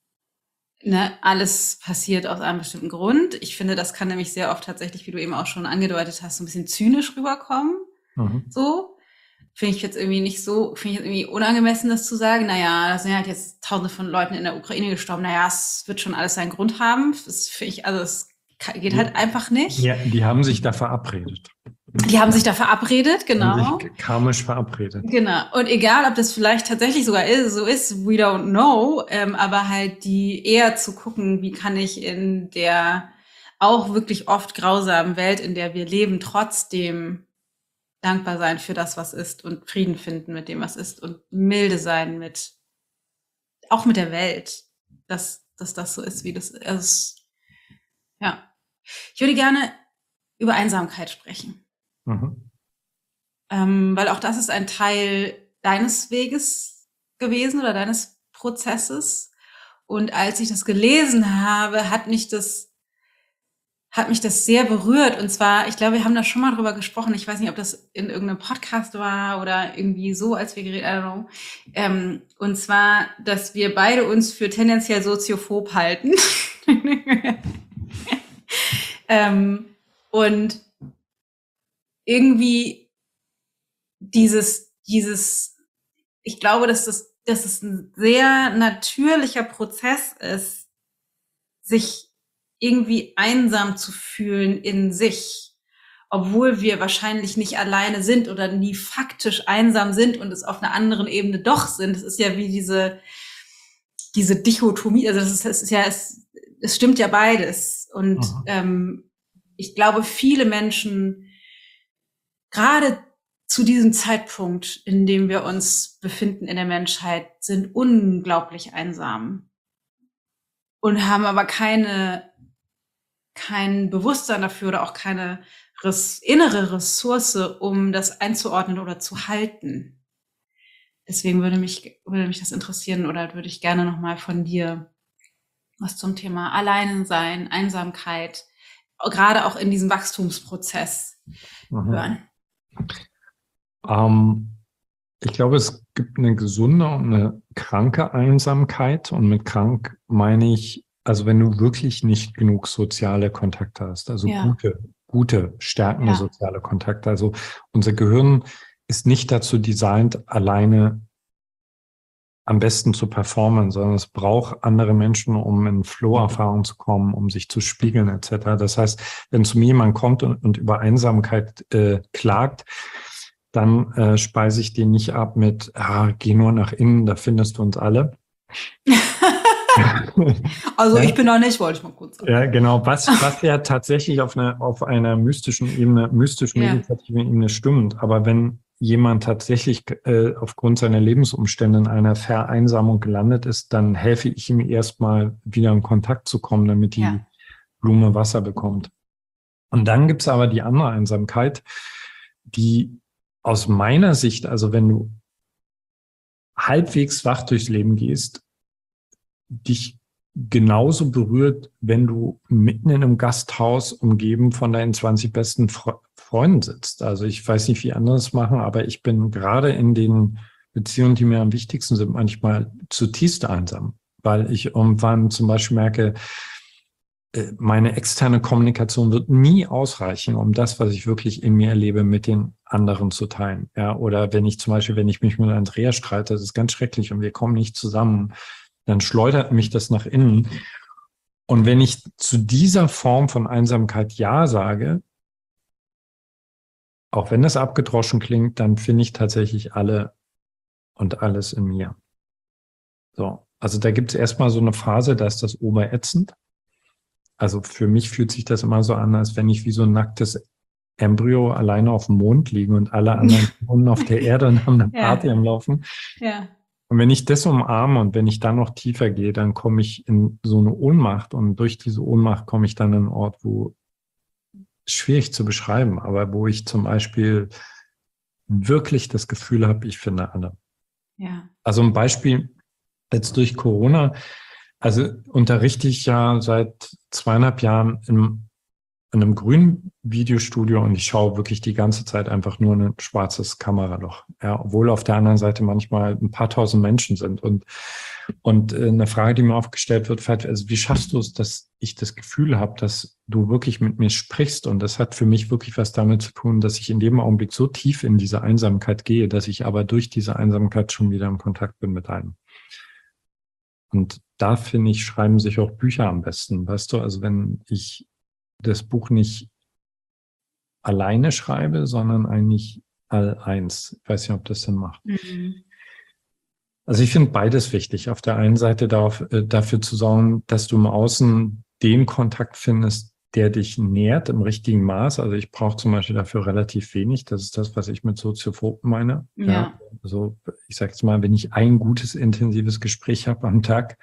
alles passiert aus einem bestimmten Grund. Ich finde, das kann nämlich sehr oft tatsächlich, wie du eben auch schon angedeutet hast, so ein bisschen zynisch rüberkommen. So. Finde ich jetzt irgendwie unangemessen, das zu sagen. Naja, da sind halt jetzt Tausende von Leuten in der Ukraine gestorben. Naja, es wird schon alles seinen Grund haben. Das finde ich, also es geht halt einfach nicht. Ja, die haben sich da verabredet. Die haben sich da verabredet, genau. Haben sich karmisch verabredet. Genau. Und egal, ob das vielleicht tatsächlich sogar so ist, we don't know, aber halt die eher zu gucken, wie kann ich in der auch wirklich oft grausamen Welt, in der wir leben, trotzdem dankbar sein für das, was ist und Frieden finden mit dem, was ist und milde sein auch mit der Welt, dass das so ist, wie das ist. Ja. Ich würde gerne über Einsamkeit sprechen. Weil auch das ist ein Teil deines Weges gewesen oder deines Prozesses. Und als ich das gelesen habe, hat mich das sehr berührt. Und zwar, ich glaube, wir haben da schon mal drüber gesprochen. Ich weiß nicht, ob das in irgendeinem Podcast war oder irgendwie so, als wir geredet haben. Und zwar, dass wir beide uns für tendenziell soziophob halten. Und irgendwie ich glaube, dass es ein sehr natürlicher Prozess ist, sich irgendwie einsam zu fühlen in sich, obwohl wir wahrscheinlich nicht alleine sind oder nie faktisch einsam sind und es auf einer anderen Ebene doch sind. Es ist ja wie diese Dichotomie, also es stimmt ja beides. Und ich glaube, viele Menschen, gerade zu diesem Zeitpunkt, in dem wir uns befinden in der Menschheit, sind unglaublich einsam und haben aber kein Bewusstsein dafür oder auch keine innere Ressource, um das einzuordnen oder zu halten. Deswegen würde mich das interessieren oder würde ich gerne nochmal von dir was zum Thema Alleinsein, Einsamkeit, gerade auch in diesem Wachstumsprozess hören. Ich glaube, es gibt eine gesunde und eine kranke Einsamkeit. Und mit krank meine ich, also wenn du wirklich nicht genug soziale Kontakte hast, also gute, stärkende soziale Kontakte. Also unser Gehirn ist nicht dazu designt, alleine am besten zu performen, sondern es braucht andere Menschen, um in Flow-Erfahrung zu kommen, um sich zu spiegeln etc. Das heißt, wenn zu mir jemand kommt und über Einsamkeit klagt, dann speise ich den nicht ab mit, geh nur nach innen, da findest du uns alle. Also ich bin da nicht, wollte ich mal kurz sagen. Ja, genau. Was ja tatsächlich auf einer mystischen meditativen Ebene stimmt. Aber wenn jemand tatsächlich aufgrund seiner Lebensumstände in einer Vereinsamung gelandet ist, dann helfe ich ihm erstmal wieder in Kontakt zu kommen, damit die Blume Wasser bekommt. Und dann gibt's aber die andere Einsamkeit, die aus meiner Sicht, also wenn du halbwegs wach durchs Leben gehst, dich genauso berührt, wenn du mitten in einem Gasthaus umgeben von deinen 20 besten Freunden sitzt. Also ich weiß nicht, wie andere es machen, aber ich bin gerade in den Beziehungen, die mir am wichtigsten sind, manchmal zutiefst einsam, weil ich irgendwann zum Beispiel merke, meine externe Kommunikation wird nie ausreichen, um das, was ich wirklich in mir erlebe, mit den anderen zu teilen. Ja, oder wenn ich mich mit Andrea streite, das ist ganz schrecklich und wir kommen nicht zusammen, dann schleudert mich das nach innen. Und wenn ich zu dieser Form von Einsamkeit Ja sage, auch wenn das abgedroschen klingt, dann finde ich tatsächlich alle und alles in mir. So, also da gibt es erstmal so eine Phase, da ist das oberätzend. Also für mich fühlt sich das immer so an, als wenn ich wie so ein nacktes Embryo alleine auf dem Mond liege und alle anderen wohnen auf der Erde und haben eine Party am Laufen. Ja. Und wenn ich das umarme und wenn ich dann noch tiefer gehe, dann komme ich in so eine Ohnmacht und durch diese Ohnmacht komme ich dann an einen Ort, wo schwierig zu beschreiben, aber wo ich zum Beispiel wirklich das Gefühl habe, ich finde alle. Ja. Also ein Beispiel jetzt durch Corona. Also unterrichte ich ja seit 2,5 Jahren in einem grünen Videostudio und ich schaue wirklich die ganze Zeit einfach nur ein schwarzes Kameraloch. Ja, obwohl auf der anderen Seite manchmal ein paar tausend Menschen sind. Und eine Frage, die mir aufgestellt wird, also wie schaffst du es, dass ich das Gefühl habe, dass du wirklich mit mir sprichst? Und das hat für mich wirklich was damit zu tun, dass ich in dem Augenblick so tief in diese Einsamkeit gehe, dass ich aber durch diese Einsamkeit schon wieder im Kontakt bin mit einem. Und da, finde ich, schreiben sich auch Bücher am besten. Weißt du, also wenn ich das Buch nicht alleine schreibe, sondern eigentlich all eins. Ich weiß nicht, ob das Sinn macht. Mhm. Also ich finde beides wichtig. Auf der einen Seite dafür zu sorgen, dass du im Außen den Kontakt findest, der dich nährt im richtigen Maß. Also ich brauche zum Beispiel dafür relativ wenig. Das ist das, was ich mit Soziophoben meine. Ja. Also ich sage jetzt mal, wenn ich ein gutes, intensives Gespräch habe am Tag,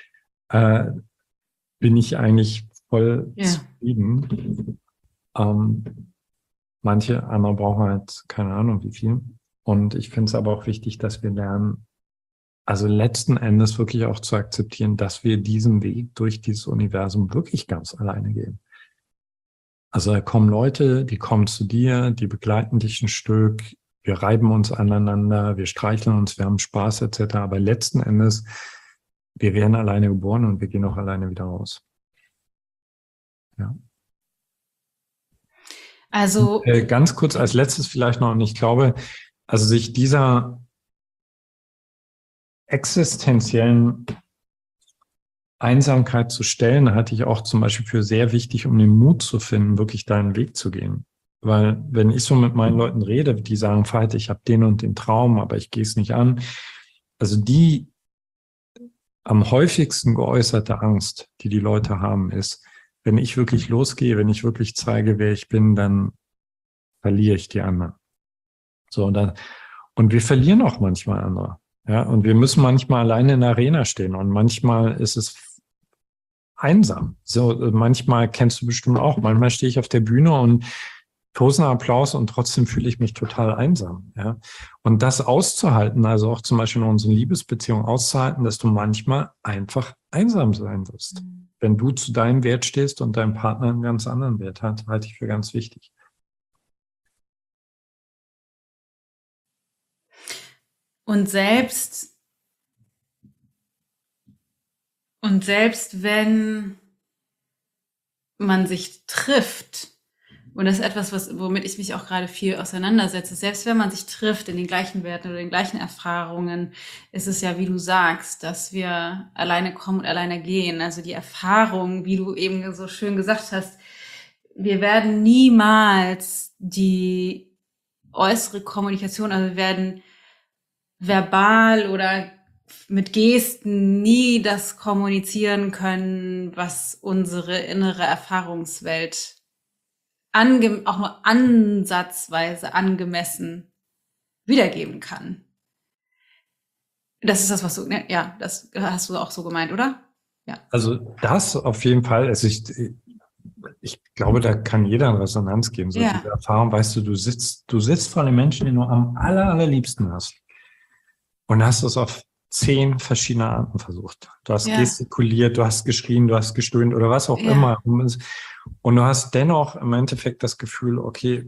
bin ich eigentlich voll zufrieden. Manche andere brauchen halt keine Ahnung wie viel. Und ich finde es aber auch wichtig, dass wir lernen, also letzten Endes wirklich auch zu akzeptieren, dass wir diesen Weg durch dieses Universum wirklich ganz alleine gehen. Also da kommen Leute, die kommen zu dir, die begleiten dich ein Stück, wir reiben uns aneinander, wir streicheln uns, wir haben Spaß etc. Aber letzten Endes, wir werden alleine geboren und wir gehen auch alleine wieder raus. Ja. Also und, ganz kurz als letztes vielleicht noch, und ich glaube, also sich dieser existenziellen Einsamkeit zu stellen, halte ich auch zum Beispiel für sehr wichtig, um den Mut zu finden, wirklich deinen Weg zu gehen. Weil wenn ich so mit meinen Leuten rede, die sagen, Veit, ich habe den und den Traum, aber ich gehe es nicht an. Also die am häufigsten geäußerte Angst, die die Leute haben, ist, wenn ich wirklich losgehe, wenn ich wirklich zeige, wer ich bin, dann verliere ich die anderen. So, und wir verlieren auch manchmal andere. Ja, und wir müssen manchmal alleine in der Arena stehen und manchmal ist es einsam. So, manchmal kennst du bestimmt auch. Manchmal stehe ich auf der Bühne und tosender Applaus und trotzdem fühle ich mich total einsam. Ja, und das auszuhalten, also auch zum Beispiel in unseren Liebesbeziehungen auszuhalten, dass du manchmal einfach einsam sein wirst. Wenn du zu deinem Wert stehst und dein Partner einen ganz anderen Wert hat, halte ich für ganz wichtig. Und selbst wenn man sich trifft, und das ist etwas, womit ich mich auch gerade viel auseinandersetze, selbst wenn man sich trifft in den gleichen Werten oder den gleichen Erfahrungen, ist es ja, wie du sagst, dass wir alleine kommen und alleine gehen. Also die Erfahrung, wie du eben so schön gesagt hast, wir werden niemals die äußere Kommunikation, also wir werden verbal oder mit Gesten nie das kommunizieren können, was unsere innere Erfahrungswelt auch nur ansatzweise angemessen wiedergeben kann. Das ist das, was du, ne? Ja, das hast du auch so gemeint, oder? Ja. Also das auf jeden Fall. Also ich glaube, da kann jeder eine Resonanz geben. So diese Erfahrung, weißt du, du sitzt vor den Menschen, die du am allerliebsten hast. Und hast es auf 10 verschiedene Arten versucht. Du hast gestikuliert, du hast geschrien, du hast gestöhnt oder was auch immer. Und du hast dennoch im Endeffekt das Gefühl, okay,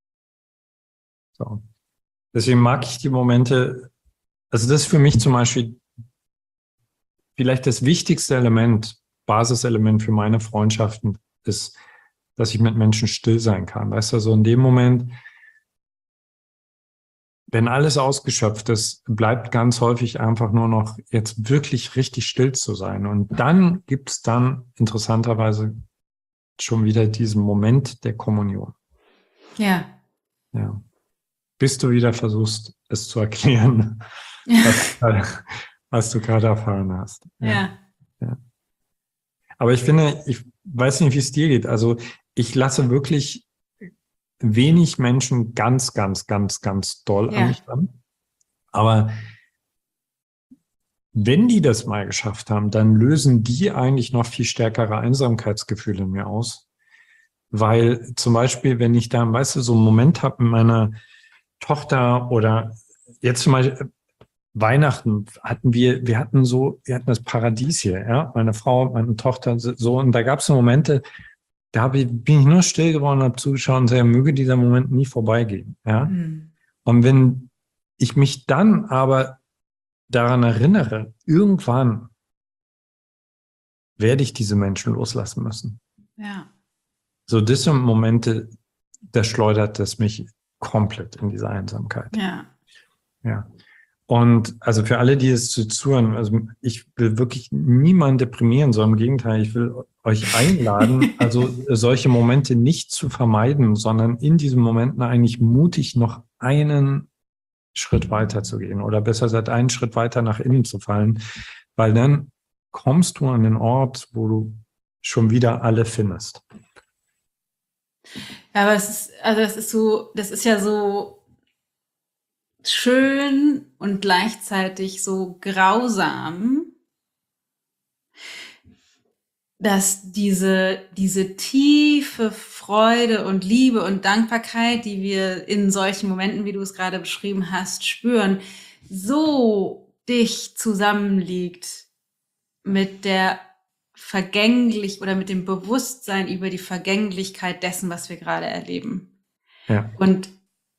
so. Deswegen mag ich die Momente, also das ist für mich zum Beispiel vielleicht das wichtigste Element Basiselement für meine Freundschaften ist, dass ich mit Menschen still sein kann. Weißt du, so in dem Moment, wenn alles ausgeschöpft ist, bleibt ganz häufig einfach nur noch jetzt wirklich richtig still zu sein. Und dann gibt es dann interessanterweise schon wieder diesen Moment der Kommunion. Ja. Ja. Bis du wieder versuchst, es zu erklären, was du gerade erfahren hast. Ja. Ja. Aber ich finde, ich weiß nicht, wie es dir geht. Also ich lasse wirklich wenig Menschen ganz, ganz, ganz, ganz doll an mich ran. Aber wenn die das mal geschafft haben, dann lösen die eigentlich noch viel stärkere Einsamkeitsgefühle in mir aus. Weil zum Beispiel, wenn ich da, weißt du, so einen Moment habe mit meiner Tochter oder jetzt zum Beispiel Weihnachten wir hatten das Paradies hier, ja, meine Frau, meine Tochter, so, und da gab es so Momente, bin ich nur still geworden, habe zugeschaut und sehr möge dieser Moment nie vorbeigehen, ja. Mhm. Und wenn ich mich dann aber daran erinnere, irgendwann werde ich diese Menschen loslassen müssen. Ja. So, das sind Momente, da schleudert es mich komplett in diese Einsamkeit. Ja. Ja. Und also für alle, die es zuhören, also ich will wirklich niemanden deprimieren, sondern im Gegenteil, ich will euch einladen, also solche Momente nicht zu vermeiden, sondern in diesen Momenten eigentlich mutig noch einen Schritt weiter zu gehen oder besser gesagt einen Schritt weiter nach innen zu fallen, weil dann kommst du an den Ort, wo du schon wieder alle findest. Ja, aber das ist ja so schön und gleichzeitig so grausam, dass diese tiefe Freude und Liebe und Dankbarkeit, die wir in solchen Momenten, wie du es gerade beschrieben hast, spüren, so dicht zusammenliegt mit der mit dem Bewusstsein über die Vergänglichkeit dessen, was wir gerade erleben. Ja. Und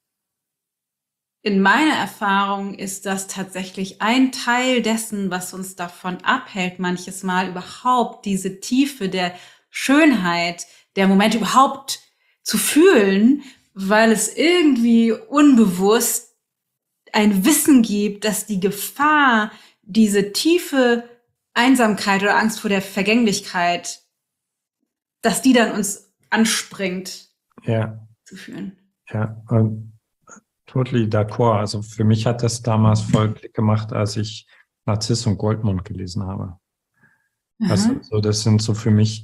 in meiner Erfahrung ist das tatsächlich ein Teil dessen, was uns davon abhält, manches Mal überhaupt diese Tiefe der Schönheit der Momente überhaupt zu fühlen, weil es irgendwie unbewusst ein Wissen gibt, dass die Gefahr, diese tiefe Einsamkeit oder Angst vor der Vergänglichkeit, dass die dann uns anspringt, zu fühlen. Ja, totally d'accord. Also für mich hat das damals voll Klick gemacht, als ich Narziss und Goldmund gelesen habe. Also so, das sind so für mich,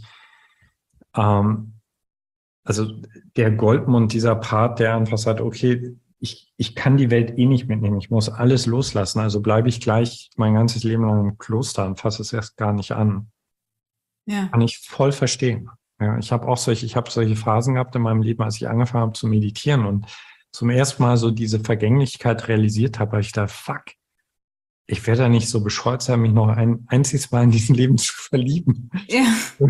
also der Goldmund, dieser Part, der einfach sagt, okay, ich kann die Welt eh nicht mitnehmen, ich muss alles loslassen, also bleibe ich gleich mein ganzes Leben lang im Kloster und fasse es erst gar nicht an. Ja. Kann ich voll verstehen. Ja, ich habe solche Phasen gehabt in meinem Leben, als ich angefangen habe zu meditieren und zum ersten Mal so diese Vergänglichkeit realisiert habe, weil ich da, fuck, ich werde da nicht so bescheuert sein, mich noch ein einziges Mal in diesem Leben zu verlieben. Ja.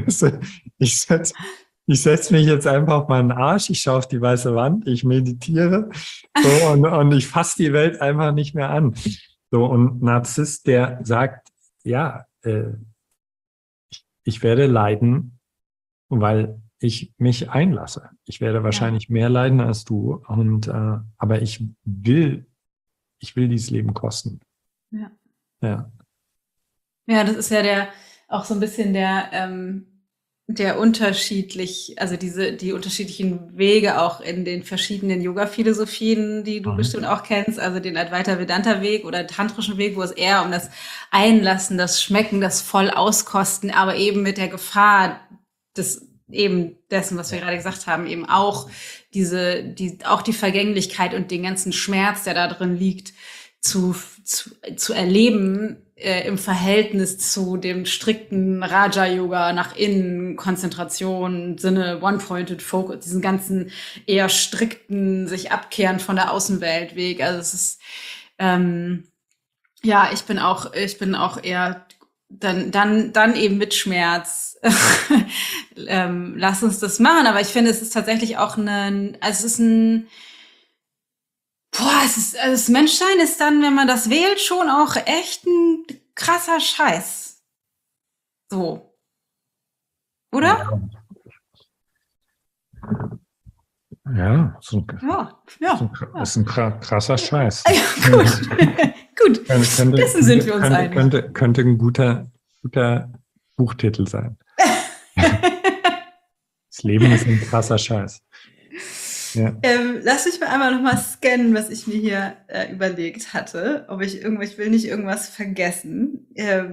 Ich setze mich jetzt einfach auf meinen Arsch, ich schaue auf die weiße Wand, ich meditiere so, und ich fasse die Welt einfach nicht mehr an. So, und Narziss, der sagt, ja, ich werde leiden, weil ich mich einlasse. Ich werde wahrscheinlich mehr leiden als du, aber ich will dieses Leben kosten. Ja. Ja. Ja, das ist ja auch so ein bisschen der unterschiedlich, also die unterschiedlichen Wege auch in den verschiedenen Yoga-Philosophien, die du bestimmt auch kennst, also den Advaita Vedanta Weg oder tantrischen Weg, wo es eher um das Einlassen, das Schmecken, das voll auskosten, aber eben mit der Gefahr dessen, was wir gerade gesagt haben, eben auch auch die Vergänglichkeit und den ganzen Schmerz, der da drin liegt, zu erleben im Verhältnis zu dem strikten Raja-Yoga nach innen, Konzentration, Sinne, One-Pointed Focus, diesen ganzen eher strikten, sich abkehren von der Außenwelt Weg. Also es ist, ich bin auch eher dann eben mit Schmerz. Lass uns das machen. Aber ich finde, es ist tatsächlich auch das Menschsein ist dann, wenn man das wählt, schon auch echt ein krasser Scheiß. So. Oder? Ja, ist ein krasser Scheiß. Ja, gut. Gut. Dessen sind wir uns einig. Könnte ein guter Buchtitel sein. Das Leben ist ein krasser Scheiß. Ja. Lass mich mal einmal nochmal scannen, was ich mir hier überlegt hatte. Ich will nicht irgendwas vergessen.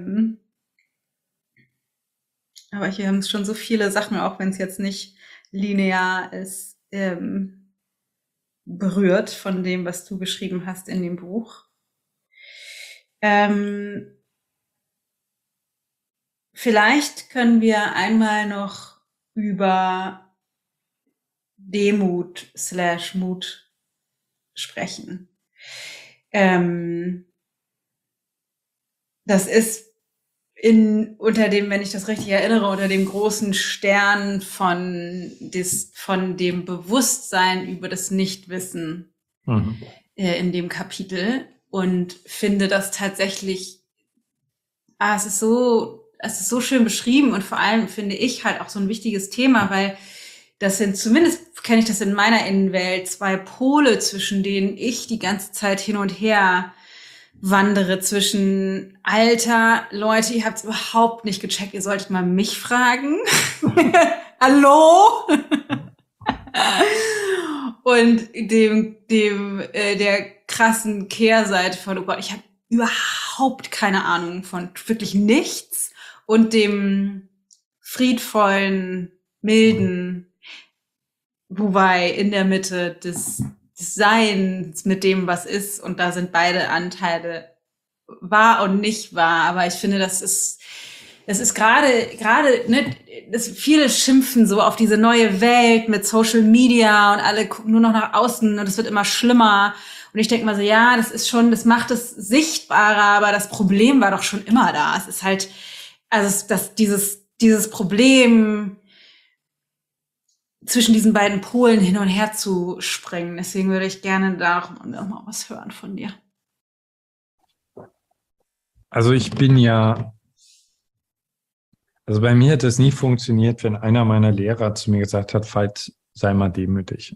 Aber hier haben es schon so viele Sachen, auch wenn es jetzt nicht linear ist, berührt von dem, was du beschrieben hast in dem Buch. Vielleicht können wir einmal noch über Demut / Mut sprechen. Das ist unter dem, wenn ich das richtig erinnere, unter dem großen Stern von dem Bewusstsein über das Nichtwissen in dem Kapitel, und finde das tatsächlich, es ist so schön beschrieben, und vor allem finde ich halt auch so ein wichtiges Thema, weil das sind, zumindest kenne ich das in meiner Innenwelt, 2 Pole, zwischen denen ich die ganze Zeit hin und her wandere, zwischen, Alter, Leute, ihr habt es überhaupt nicht gecheckt, ihr solltet mal mich fragen. Hallo? Und der krassen Kehrseite von, oh Gott, ich habe überhaupt keine Ahnung von wirklich nichts, und dem friedvollen, milden, wobei in der Mitte des Seins mit dem, was ist, und da sind beide Anteile wahr und nicht wahr. Aber ich finde, das ist gerade, ne, viele schimpfen so auf diese neue Welt mit Social Media und alle gucken nur noch nach außen und es wird immer schlimmer. Und ich denke mal so, ja, das macht es sichtbarer, aber das Problem war doch schon immer da. Es ist halt, also dieses Problem, zwischen diesen beiden Polen hin und her zu springen. Deswegen würde ich gerne da noch mal was hören von dir. Also bei mir hat es nie funktioniert, wenn einer meiner Lehrer zu mir gesagt hat, Veit, sei mal demütig.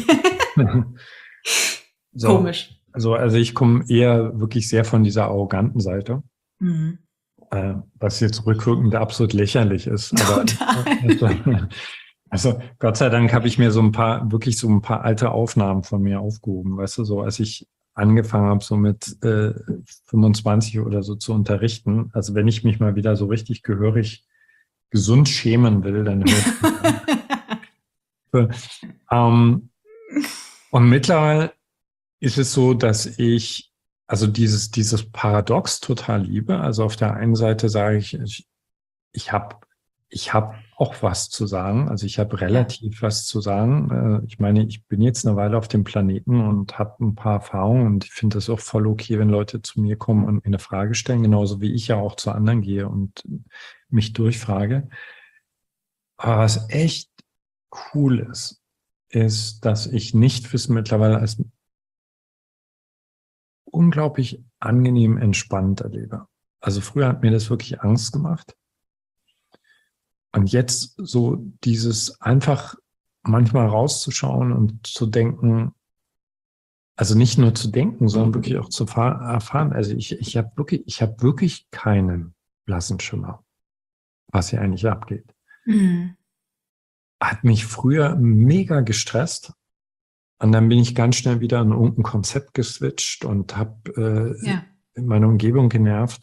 Komisch. Also ich komme eher wirklich sehr von dieser arroganten Seite. Was jetzt rückwirkend absolut lächerlich ist. Aber, also Gott sei Dank habe ich mir so ein paar alte Aufnahmen von mir aufgehoben, weißt du, so als ich angefangen habe, so mit 25 oder so zu unterrichten. Also wenn ich mich mal wieder so richtig gehörig gesund schämen will, dann höre ich. Und mittlerweile ist es so, dass ich also dieses Paradox total liebe. Also auf der einen Seite sage ich habe auch was zu sagen. Also ich habe relativ was zu sagen. Ich meine, ich bin jetzt eine Weile auf dem Planeten und habe ein paar Erfahrungen, und ich finde das auch voll okay, wenn Leute zu mir kommen und mir eine Frage stellen, genauso wie ich ja auch zu anderen gehe und mich durchfrage. Aber was echt cool ist, dass ich Nichtwissen mittlerweile als unglaublich angenehm entspannt erlebe. Also früher hat mir das wirklich Angst gemacht. Und jetzt so dieses einfach manchmal rauszuschauen und zu denken, also nicht nur zu denken, sondern wirklich auch zu erfahren. Also ich habe wirklich keinen blassen Schimmer, was hier eigentlich abgeht. Hat mich früher mega gestresst. Und dann bin ich ganz schnell wieder in irgendein Konzept geswitcht und habe meine Umgebung genervt.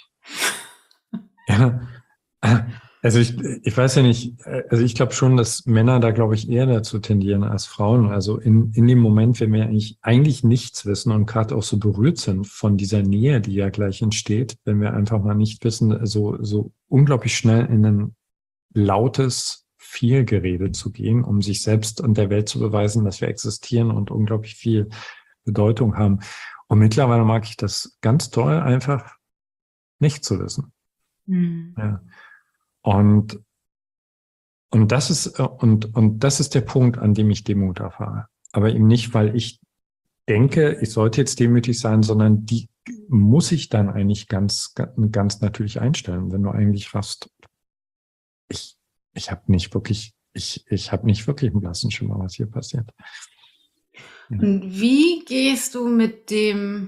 Ja. Also ich weiß ja nicht, also ich glaube schon, dass Männer da, glaube ich, eher dazu tendieren als Frauen. Also in dem Moment, wenn wir eigentlich nichts wissen und gerade auch so berührt sind von dieser Nähe, die ja gleich entsteht, wenn wir einfach mal nicht wissen, so unglaublich schnell in ein lautes Vielgerede zu gehen, um sich selbst und der Welt zu beweisen, dass wir existieren und unglaublich viel Bedeutung haben. Und mittlerweile mag ich das ganz toll, einfach nicht zu wissen. Ja. Und das ist der Punkt, an dem ich Demut erfahre. Aber eben nicht, weil ich denke, ich sollte jetzt demütig sein, sondern die muss ich dann eigentlich ganz natürlich einstellen, wenn du eigentlich raffst. ich habe nicht wirklich, ich habe nicht wirklich einen blassen Schimmer, was hier passiert. Ja. Und wie gehst du mit dem,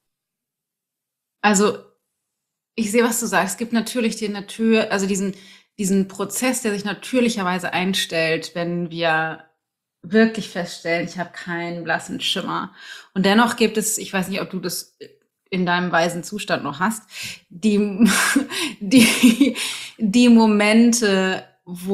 also ich sehe, was du sagst. Es gibt natürlich also diesen Prozess, der sich natürlicherweise einstellt, wenn wir wirklich feststellen, ich habe keinen blassen Schimmer. Und dennoch gibt es, ich weiß nicht, ob du das in deinem weisen Zustand noch hast, die, die Momente,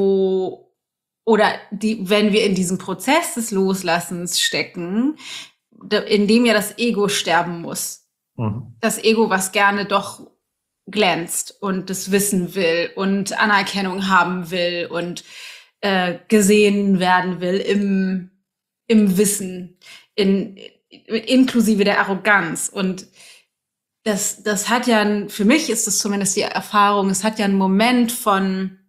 wenn wir in diesem Prozess des Loslassens stecken, in dem ja das Ego sterben muss. Mhm. Das Ego, was gerne doch glänzt und das wissen will und Anerkennung haben will und gesehen werden will im Wissen, inklusive der Arroganz. Und das hat ja, für mich ist das zumindest die Erfahrung, es hat ja einen Moment von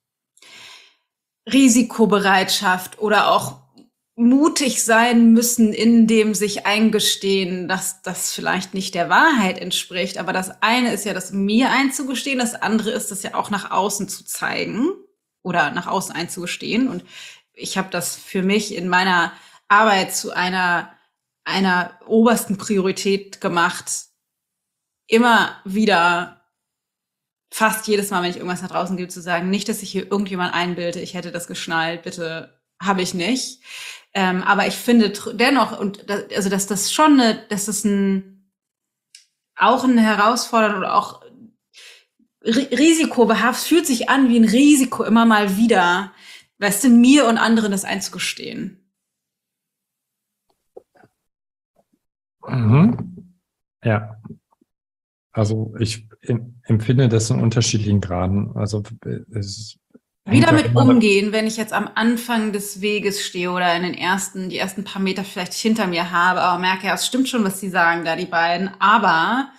Risikobereitschaft oder auch mutig sein müssen, in dem sich eingestehen, dass das vielleicht nicht der Wahrheit entspricht. Aber das eine ist ja, das mir einzugestehen, das andere ist, das ja auch nach außen zu zeigen oder nach außen einzugestehen. Und ich habe das für mich in meiner Arbeit zu einer obersten Priorität gemacht, immer wieder, fast jedes Mal, wenn ich irgendwas nach draußen gebe, zu sagen, nicht, dass ich hier irgendjemand einbilde, ich hätte das geschnallt, bitte, habe ich nicht. Aber ich finde dennoch, dass das schon auch eine Herausforderung oder auch risikobehaft, fühlt sich an wie ein Risiko, immer mal wieder, weißt du, mir und anderen das einzugestehen. Mhm. Ja. Also ich empfinde das in unterschiedlichen Graden. Also wie damit umgehen, wenn ich jetzt am Anfang des Weges stehe oder die ersten paar Meter vielleicht hinter mir habe, aber merke, ja, es stimmt schon, was die sagen da, die beiden, aber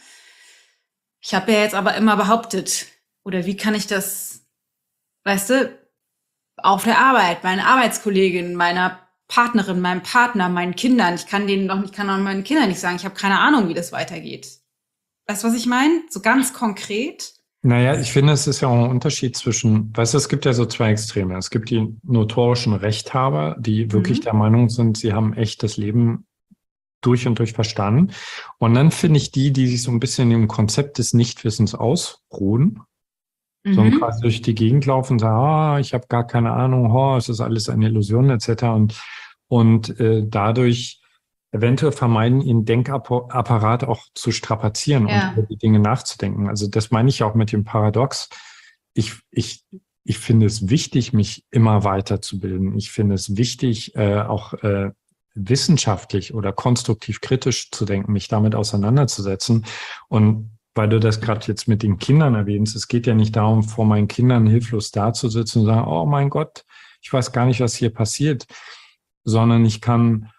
ich habe ja jetzt aber immer behauptet, oder wie kann ich das, weißt du, auf der Arbeit, meine Arbeitskollegin, meiner Partnerin, meinem Partner, meinen Kindern, ich kann auch meinen Kindern nicht sagen, ich habe keine Ahnung, wie das weitergeht. Weißt du, was ich meine? So ganz konkret. Naja, ich finde, es ist ja auch ein Unterschied zwischen, weißt du, es gibt ja so zwei Extreme. Es gibt die notorischen Rechthaber, die wirklich der Meinung sind, sie haben echt das Leben durch und durch verstanden. Und dann finde ich die sich so ein bisschen im Konzept des Nichtwissens ausruhen. So quasi durch die Gegend laufen und sagen, ich habe gar keine Ahnung, es ist alles eine Illusion etc. Und dadurch eventuell vermeiden, ihren Denkapparat auch zu strapazieren und über die Dinge nachzudenken. Also das meine ich auch mit dem Paradox. Ich finde es wichtig, mich immer weiterzubilden. Ich finde es wichtig, auch wissenschaftlich oder konstruktiv kritisch zu denken, mich damit auseinanderzusetzen. Und weil du das gerade jetzt mit den Kindern erwähnst, es geht ja nicht darum, vor meinen Kindern hilflos dazusitzen und sagen, oh mein Gott, ich weiß gar nicht, was hier passiert, sondern ich kann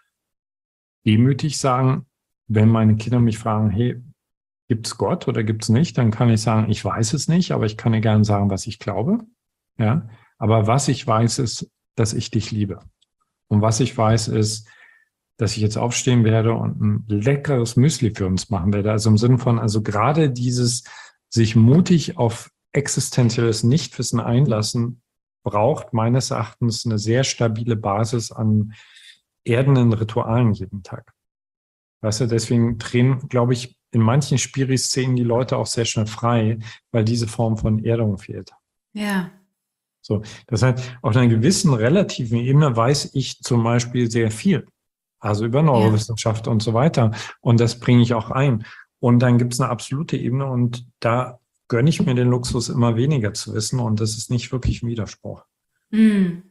demütig sagen, wenn meine Kinder mich fragen, hey, gibt's Gott oder gibt's nicht, dann kann ich sagen, ich weiß es nicht, aber ich kann dir gerne sagen, was ich glaube. Ja, aber was ich weiß, ist, dass ich dich liebe. Und was ich weiß, ist, dass ich jetzt aufstehen werde und ein leckeres Müsli für uns machen werde. Also im Sinne von, also gerade dieses sich mutig auf existenzielles Nichtwissen einlassen, braucht meines Erachtens eine sehr stabile Basis an erdenden Ritualen jeden Tag. Weißt du, deswegen drehen, glaube ich, in manchen Spiri-Szenen die Leute auch sehr schnell frei, weil diese Form von Erdung fehlt. Ja. So, das heißt, auf einer gewissen relativen Ebene weiß ich zum Beispiel sehr viel. Also über Neurowissenschaft und so weiter. Und das bringe ich auch ein. Und dann gibt es eine absolute Ebene und da gönne ich mir den Luxus, immer weniger zu wissen. Und das ist nicht wirklich ein Widerspruch. Ja,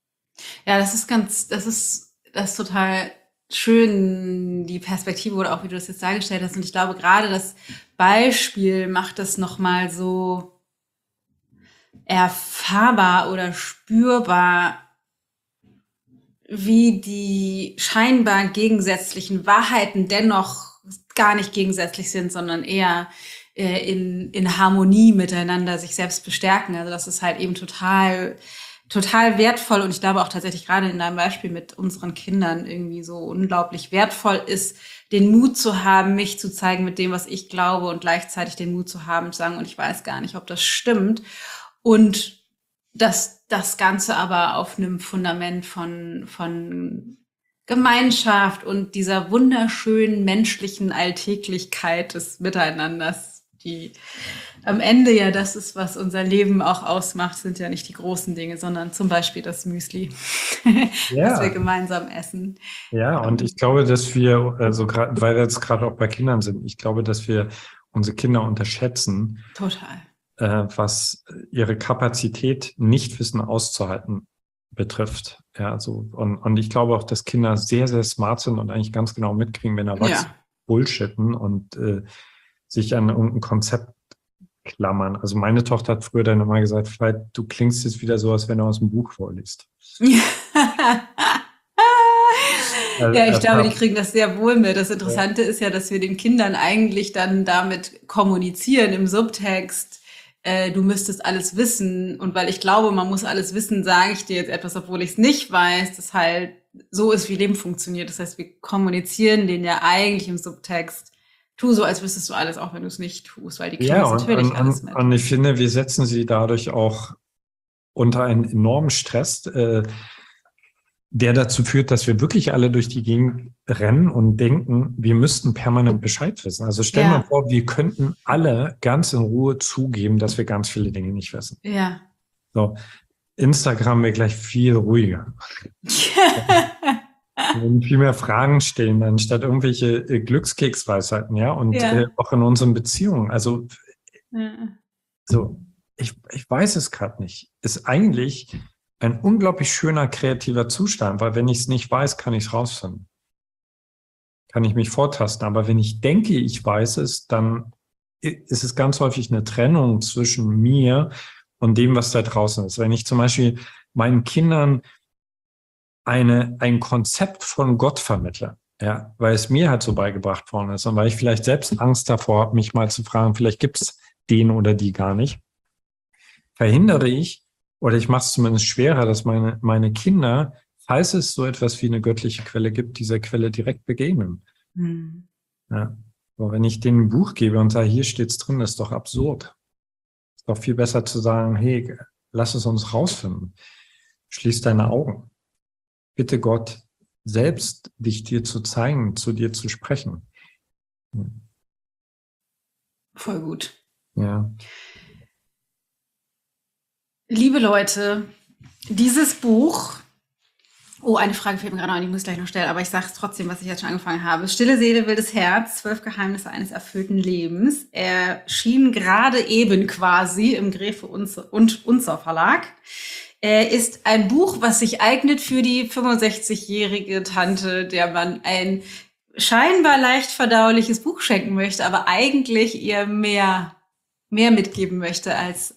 das ist total schön, die Perspektive oder auch wie du das jetzt dargestellt hast. Und ich glaube, gerade das Beispiel macht das nochmal so erfahrbar oder spürbar, wie die scheinbar gegensätzlichen Wahrheiten dennoch gar nicht gegensätzlich sind, sondern eher in Harmonie miteinander sich selbst bestärken. Also das ist halt eben total wertvoll und ich glaube auch tatsächlich gerade in deinem Beispiel mit unseren Kindern irgendwie so unglaublich wertvoll ist, den Mut zu haben, mich zu zeigen mit dem, was ich glaube und gleichzeitig den Mut zu haben, zu sagen, und ich weiß gar nicht, ob das stimmt. Und das Ganze aber auf einem Fundament von Gemeinschaft und dieser wunderschönen menschlichen Alltäglichkeit des Miteinanders, die am Ende ja das ist, was unser Leben auch ausmacht, sind ja nicht die großen Dinge, sondern zum Beispiel das Müsli, was wir gemeinsam essen. Ja, und ich glaube, dass wir, also gerade, weil wir jetzt gerade auch bei Kindern sind, ich glaube, dass wir unsere Kinder unterschätzen. Total. Was ihre Kapazität, Nichtwissen auszuhalten betrifft. Ja, so, und ich glaube auch, dass Kinder sehr, sehr smart sind und eigentlich ganz genau mitkriegen, wenn Erwachsene bullshitten und sich an irgendein Konzept klammern. Also meine Tochter hat früher dann immer gesagt, vielleicht du klingst jetzt wieder so, als wenn du aus dem Buch vorliest. Ja, ich glaube, die kriegen das sehr wohl mit. Das Interessante ist ja, dass wir den Kindern eigentlich dann damit kommunizieren im Subtext, du müsstest alles wissen. Und weil ich glaube, man muss alles wissen, sage ich dir jetzt etwas, obwohl ich es nicht weiß, das halt so ist, wie Leben funktioniert. Das heißt, wir kommunizieren den ja eigentlich im Subtext. Tu so, als wüsstest du alles, auch wenn du es nicht tust, weil die kriegen das natürlich alles mit. Und ich finde, wir setzen sie dadurch auch unter einen enormen Stress, der dazu führt, dass wir wirklich alle durch die Gegend rennen und denken, wir müssten permanent Bescheid wissen. Also stell mal vor, wir könnten alle ganz in Ruhe zugeben, dass wir ganz viele Dinge nicht wissen. Ja. So, Instagram wäre gleich viel ruhiger. Und viel mehr Fragen stellen, anstatt irgendwelche Glückskeksweisheiten, ja, und auch in unseren Beziehungen. Also, so, ich weiß es gerade nicht. Ist eigentlich ein unglaublich schöner, kreativer Zustand, weil wenn ich es nicht weiß, kann ich es rausfinden. Kann ich mich vortasten. Aber wenn ich denke, ich weiß es, dann ist es ganz häufig eine Trennung zwischen mir und dem, was da draußen ist. Wenn ich zum Beispiel meinen Kindern ein Konzept von Gott vermittle, ja, weil es mir halt so beigebracht worden ist und weil ich vielleicht selbst Angst davor habe, mich mal zu fragen, vielleicht gibt es den oder die gar nicht, verhindere ich, oder ich mache es zumindest schwerer, dass meine Kinder, falls es so etwas wie eine göttliche Quelle gibt, dieser Quelle direkt begegnen. Ja. Aber wenn ich denen ein Buch gebe und sage, hier steht's drin, ist doch absurd. Ist doch viel besser zu sagen, hey, lass es uns rausfinden. Schließ deine Augen. Bitte Gott, selbst dich dir zu zeigen, zu dir zu sprechen. Voll gut. Ja. Liebe Leute, dieses Buch, eine Frage fällt mir gerade noch an, die muss ich gleich noch stellen, aber ich sage es trotzdem, was ich jetzt schon angefangen habe. Stille Seele, wildes Herz, 12 Geheimnisse eines erfüllten Lebens. Er schien gerade eben quasi im Gräfe und Unzer Verlag. Ist ein Buch, was sich eignet für die 65-jährige Tante, der man ein scheinbar leicht verdauliches Buch schenken möchte, aber eigentlich ihr mehr mitgeben möchte als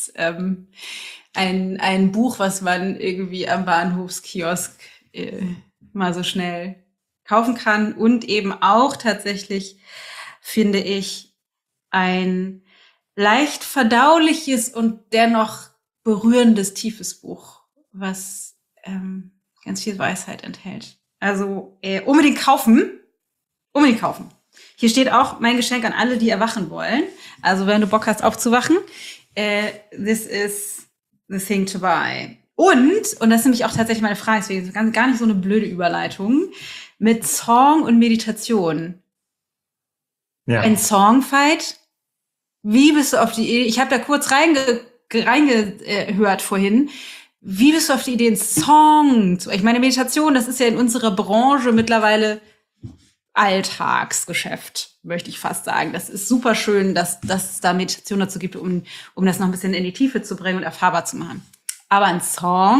ein Buch, was man irgendwie am Bahnhofskiosk mal so schnell kaufen kann. Und eben auch tatsächlich, finde ich, ein leicht verdauliches und dennoch berührendes, tiefes Buch, was ganz viel Weisheit enthält. Also unbedingt kaufen. Unbedingt kaufen. Hier steht auch mein Geschenk an alle, die erwachen wollen. Also wenn du Bock hast aufzuwachen, this is the thing to buy. Und das ist nämlich auch tatsächlich meine Frage, deswegen ist gar nicht so eine blöde Überleitung, mit Song und Meditation. Ja. Ein Songfight. Wie bist du auf die Idee? Ich habe da kurz reingehört vorhin. Wie bist du auf die Idee, einen Song zu? Ich meine, Meditation, das ist ja in unserer Branche mittlerweile Alltagsgeschäft, möchte ich fast sagen. Das ist super schön, dass es da Meditation dazu gibt, um das noch ein bisschen in die Tiefe zu bringen und erfahrbar zu machen. Aber ein Song?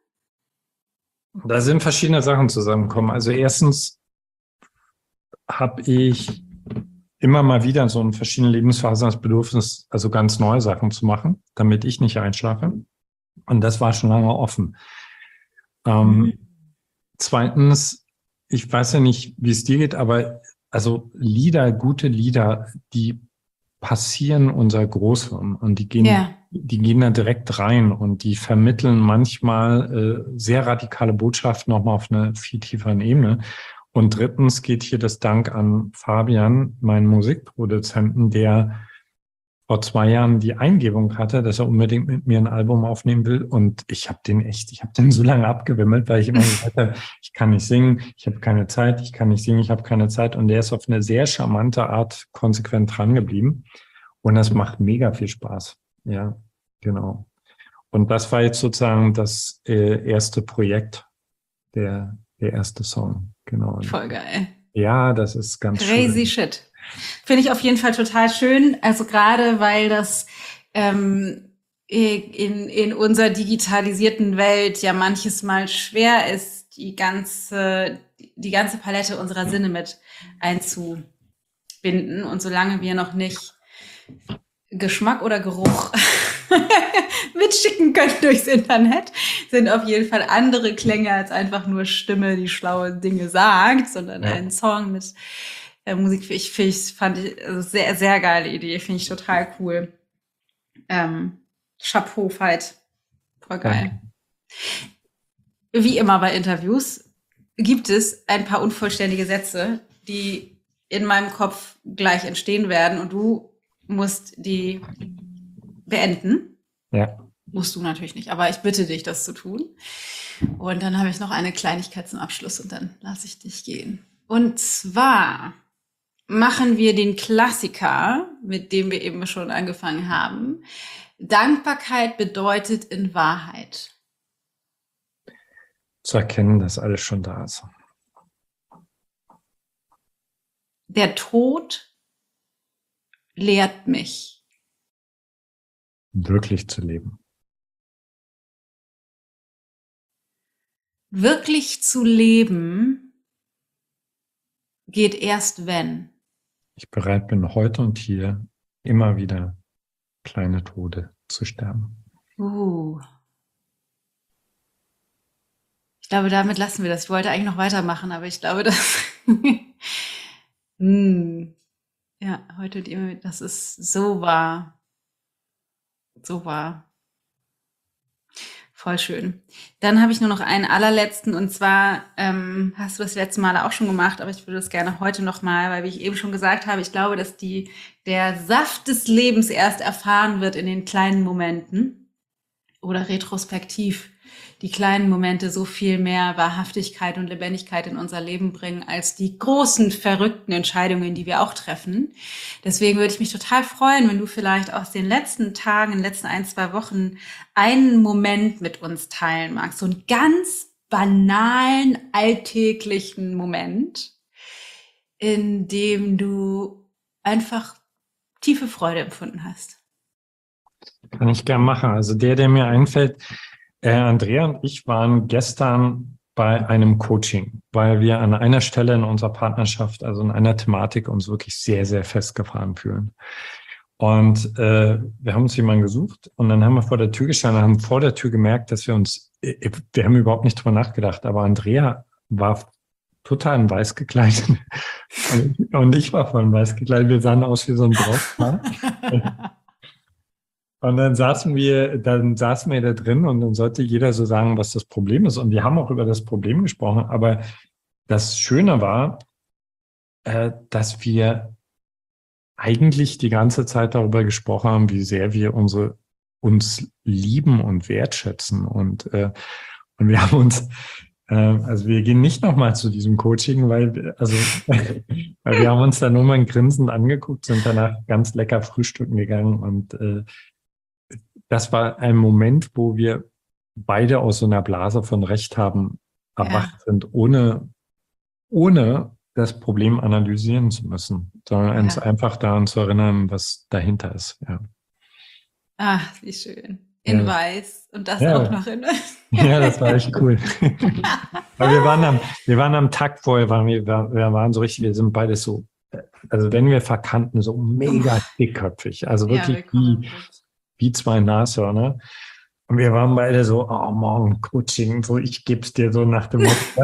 Da sind verschiedene Sachen zusammengekommen. Also erstens habe ich immer mal wieder so in verschiedenen Lebensphasen das Bedürfnis, also ganz neue Sachen zu machen, damit ich nicht einschlafe. Und das war schon lange offen. Zweitens, ich weiß ja nicht, wie es dir geht, aber also gute Lieder, die passieren unser Großhirn und die gehen da direkt rein und die vermitteln manchmal sehr radikale Botschaften nochmal auf einer viel tieferen Ebene. Und drittens geht hier das Dank an Fabian, meinen Musikproduzenten, der vor 2 Jahren die Eingebung hatte, dass er unbedingt mit mir ein Album aufnehmen will. Und ich habe den so lange abgewimmelt, weil ich immer gesagt habe, ich kann nicht singen, ich habe keine Zeit, ich kann nicht singen, ich habe keine Zeit. Und der ist auf eine sehr charmante Art konsequent dran geblieben. Und das macht mega viel Spaß. Ja, genau. Und das war jetzt sozusagen das erste Projekt, der erste Song. Genau. Voll geil. Ja, das ist ganz Crazy schön. shit. Finde ich auf jeden Fall total schön. Also gerade weil das in unserer digitalisierten Welt ja manches Mal schwer ist, die ganze Palette unserer Sinne mit einzubinden. Und solange wir noch nicht Geschmack oder Geruch mitschicken können durchs Internet, sind auf jeden Fall andere Klänge als einfach nur Stimme, die schlaue Dinge sagt, sondern ein Song mit Musik. Fand ich also sehr, sehr geile Idee. Finde ich total cool. Chapeau, Veit. Voll geil. Wie immer bei Interviews gibt es ein paar unvollständige Sätze, die in meinem Kopf gleich entstehen werden und du musst die beenden. Ja. Musst du natürlich nicht, aber ich bitte dich, das zu tun. Und dann habe ich noch eine Kleinigkeit zum Abschluss und dann lasse ich dich gehen. Und zwar machen wir den Klassiker, mit dem wir eben schon angefangen haben. Dankbarkeit bedeutet in Wahrheit zu erkennen, dass alles schon da ist. Der Tod lehrt mich, wirklich zu leben. Wirklich zu leben geht erst, wenn ich bereit bin, heute und hier immer wieder kleine Tode zu sterben. Ich glaube, damit lassen wir das. Ich wollte eigentlich noch weitermachen, aber ich glaube, das ja, heute und immer, das ist so wahr. So wahr. Voll schön. Dann habe ich nur noch einen allerletzten und zwar hast du das letzte Mal auch schon gemacht, aber ich würde das gerne heute nochmal, weil wie ich eben schon gesagt habe, ich glaube, dass der Saft des Lebens erst erfahren wird in den kleinen Momenten oder retrospektiv die kleinen Momente so viel mehr Wahrhaftigkeit und Lebendigkeit in unser Leben bringen als die großen, verrückten Entscheidungen, die wir auch treffen. Deswegen würde ich mich total freuen, wenn du vielleicht aus den letzten Tagen, in den letzten 1-2 Wochen einen Moment mit uns teilen magst. So einen ganz banalen, alltäglichen Moment, in dem du einfach tiefe Freude empfunden hast. Kann ich gern machen. Also der mir einfällt, Andrea und ich waren gestern bei einem Coaching, weil wir an einer Stelle in unserer Partnerschaft, also in einer Thematik, uns wirklich sehr, sehr festgefahren fühlen. Und wir haben uns jemanden gesucht und dann haben wir vor der Tür gestanden, haben vor der Tür gemerkt, dass wir haben überhaupt nicht drüber nachgedacht, aber Andrea war total in weiß gekleidet und ich war voll in weiß gekleidet. Wir sahen aus wie so ein Brautpaar. Und dann saßen wir da drin und dann sollte jeder so sagen, was das Problem ist. Und wir haben auch über das Problem gesprochen. Aber das Schöne war, dass wir eigentlich die ganze Zeit darüber gesprochen haben, wie sehr wir uns lieben und wertschätzen. Und wir haben uns, also wir gehen nicht nochmal zu diesem Coaching, weil wir haben uns da nur mal grinsend angeguckt, sind danach ganz lecker frühstücken gegangen und das war ein Moment, wo wir beide aus so einer Blase von Recht haben erwacht sind, ohne das Problem analysieren zu müssen, sondern uns einfach daran zu erinnern, was dahinter ist. Ja. Ach, wie schön. In weiß und das auch noch in weiß. Ja, das war echt cool. Aber wir waren am Tag vorher, wir waren so richtig, wir sind beide so, also wenn wir verkannten, so mega dickköpfig, also wirklich wie 2 Nashörner. Und wir waren beide so, oh, morgen Coaching, so ich geb's dir so nach dem Motto.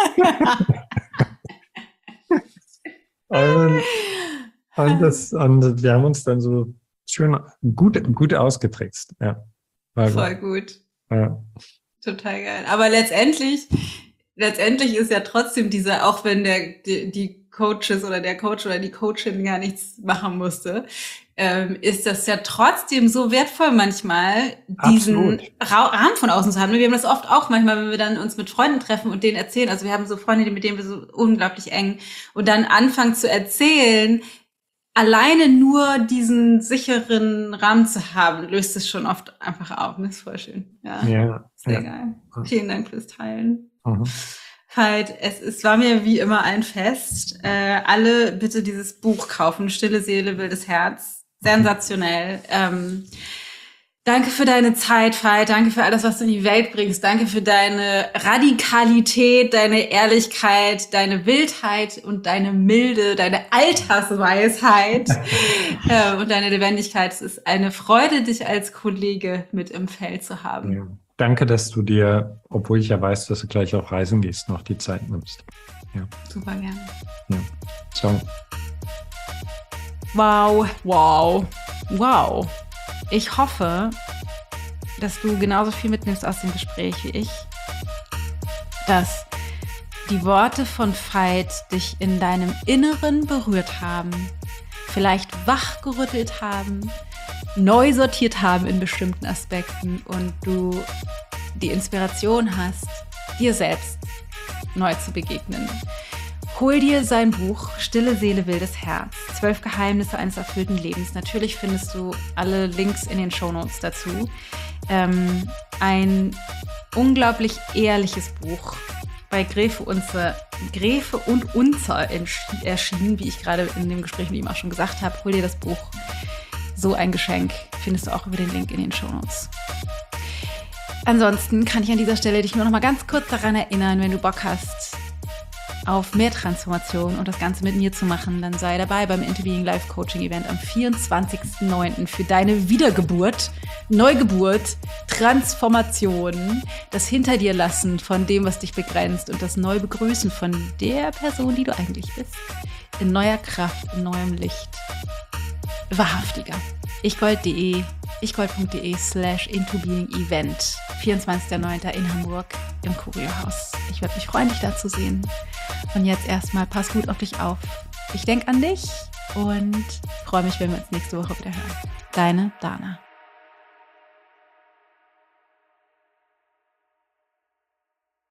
und wir haben uns dann so schön gut ausgetrickst. Ja, voll gut. Ja. Total geil. Aber letztendlich ist ja trotzdem auch wenn die Coaches oder der Coach oder die Coachin gar nichts machen musste, ist das ja trotzdem so wertvoll manchmal, diesen Rahmen von außen zu haben. Wir haben das oft auch manchmal, wenn wir dann uns mit Freunden treffen und denen erzählen, also wir haben so Freunde, mit denen wir so unglaublich eng und dann anfangen zu erzählen, alleine nur diesen sicheren Rahmen zu haben, löst es schon oft einfach auf. Das ist voll schön. Ja, sehr geil. Vielen Dank fürs Teilen. Veit, es war mir wie immer ein Fest. Alle bitte dieses Buch kaufen. Stille Seele, wildes Herz. Sensationell. Danke für deine Zeit, Veit. Danke für alles, was du in die Welt bringst. Danke für deine Radikalität, deine Ehrlichkeit, deine Wildheit und deine Milde, deine Altersweisheit und deine Lebendigkeit. Es ist eine Freude, dich als Kollege mit im Feld zu haben. Ja. Danke, dass du dir, obwohl ich ja weiß, dass du gleich auf Reisen gehst, noch die Zeit nimmst. Ja. Super gerne. Ja. Ciao. Wow. Ich hoffe, dass du genauso viel mitnimmst aus dem Gespräch wie ich. Dass die Worte von Veit dich in deinem Inneren berührt haben, vielleicht wachgerüttelt haben, neu sortiert haben in bestimmten Aspekten und du die Inspiration hast, dir selbst neu zu begegnen. Hol dir sein Buch Stille Seele, wildes Herz. 12 Geheimnisse eines erfüllten Lebens. Natürlich findest du alle Links in den Shownotes dazu. Ein unglaublich ehrliches Buch bei Gräfe und Unzer erschienen, wie ich gerade in dem Gespräch mit ihm auch schon gesagt habe. Hol dir das Buch. So ein Geschenk findest du auch über den Link in den Shownotes. Ansonsten kann ich an dieser Stelle dich nur noch mal ganz kurz daran erinnern, wenn du Bock hast auf mehr Transformation und das Ganze mit mir zu machen, dann sei dabei beim Into Being Life Coaching Event am 24.09. für deine Wiedergeburt, Neugeburt, Transformation, das hinter dir lassen von dem, was dich begrenzt und das Neubegrüßen von der Person, die du eigentlich bist, in neuer Kraft, in neuem Licht. Wahrhaftiger. ichgold.de/intobeing-event 24.09. in Hamburg im Kurierhaus. Ich würde mich freuen, dich da zu sehen. Und jetzt erstmal, pass gut auf dich auf. Ich denke an dich und freue mich, wenn wir uns nächste Woche wieder hören. Deine Dana.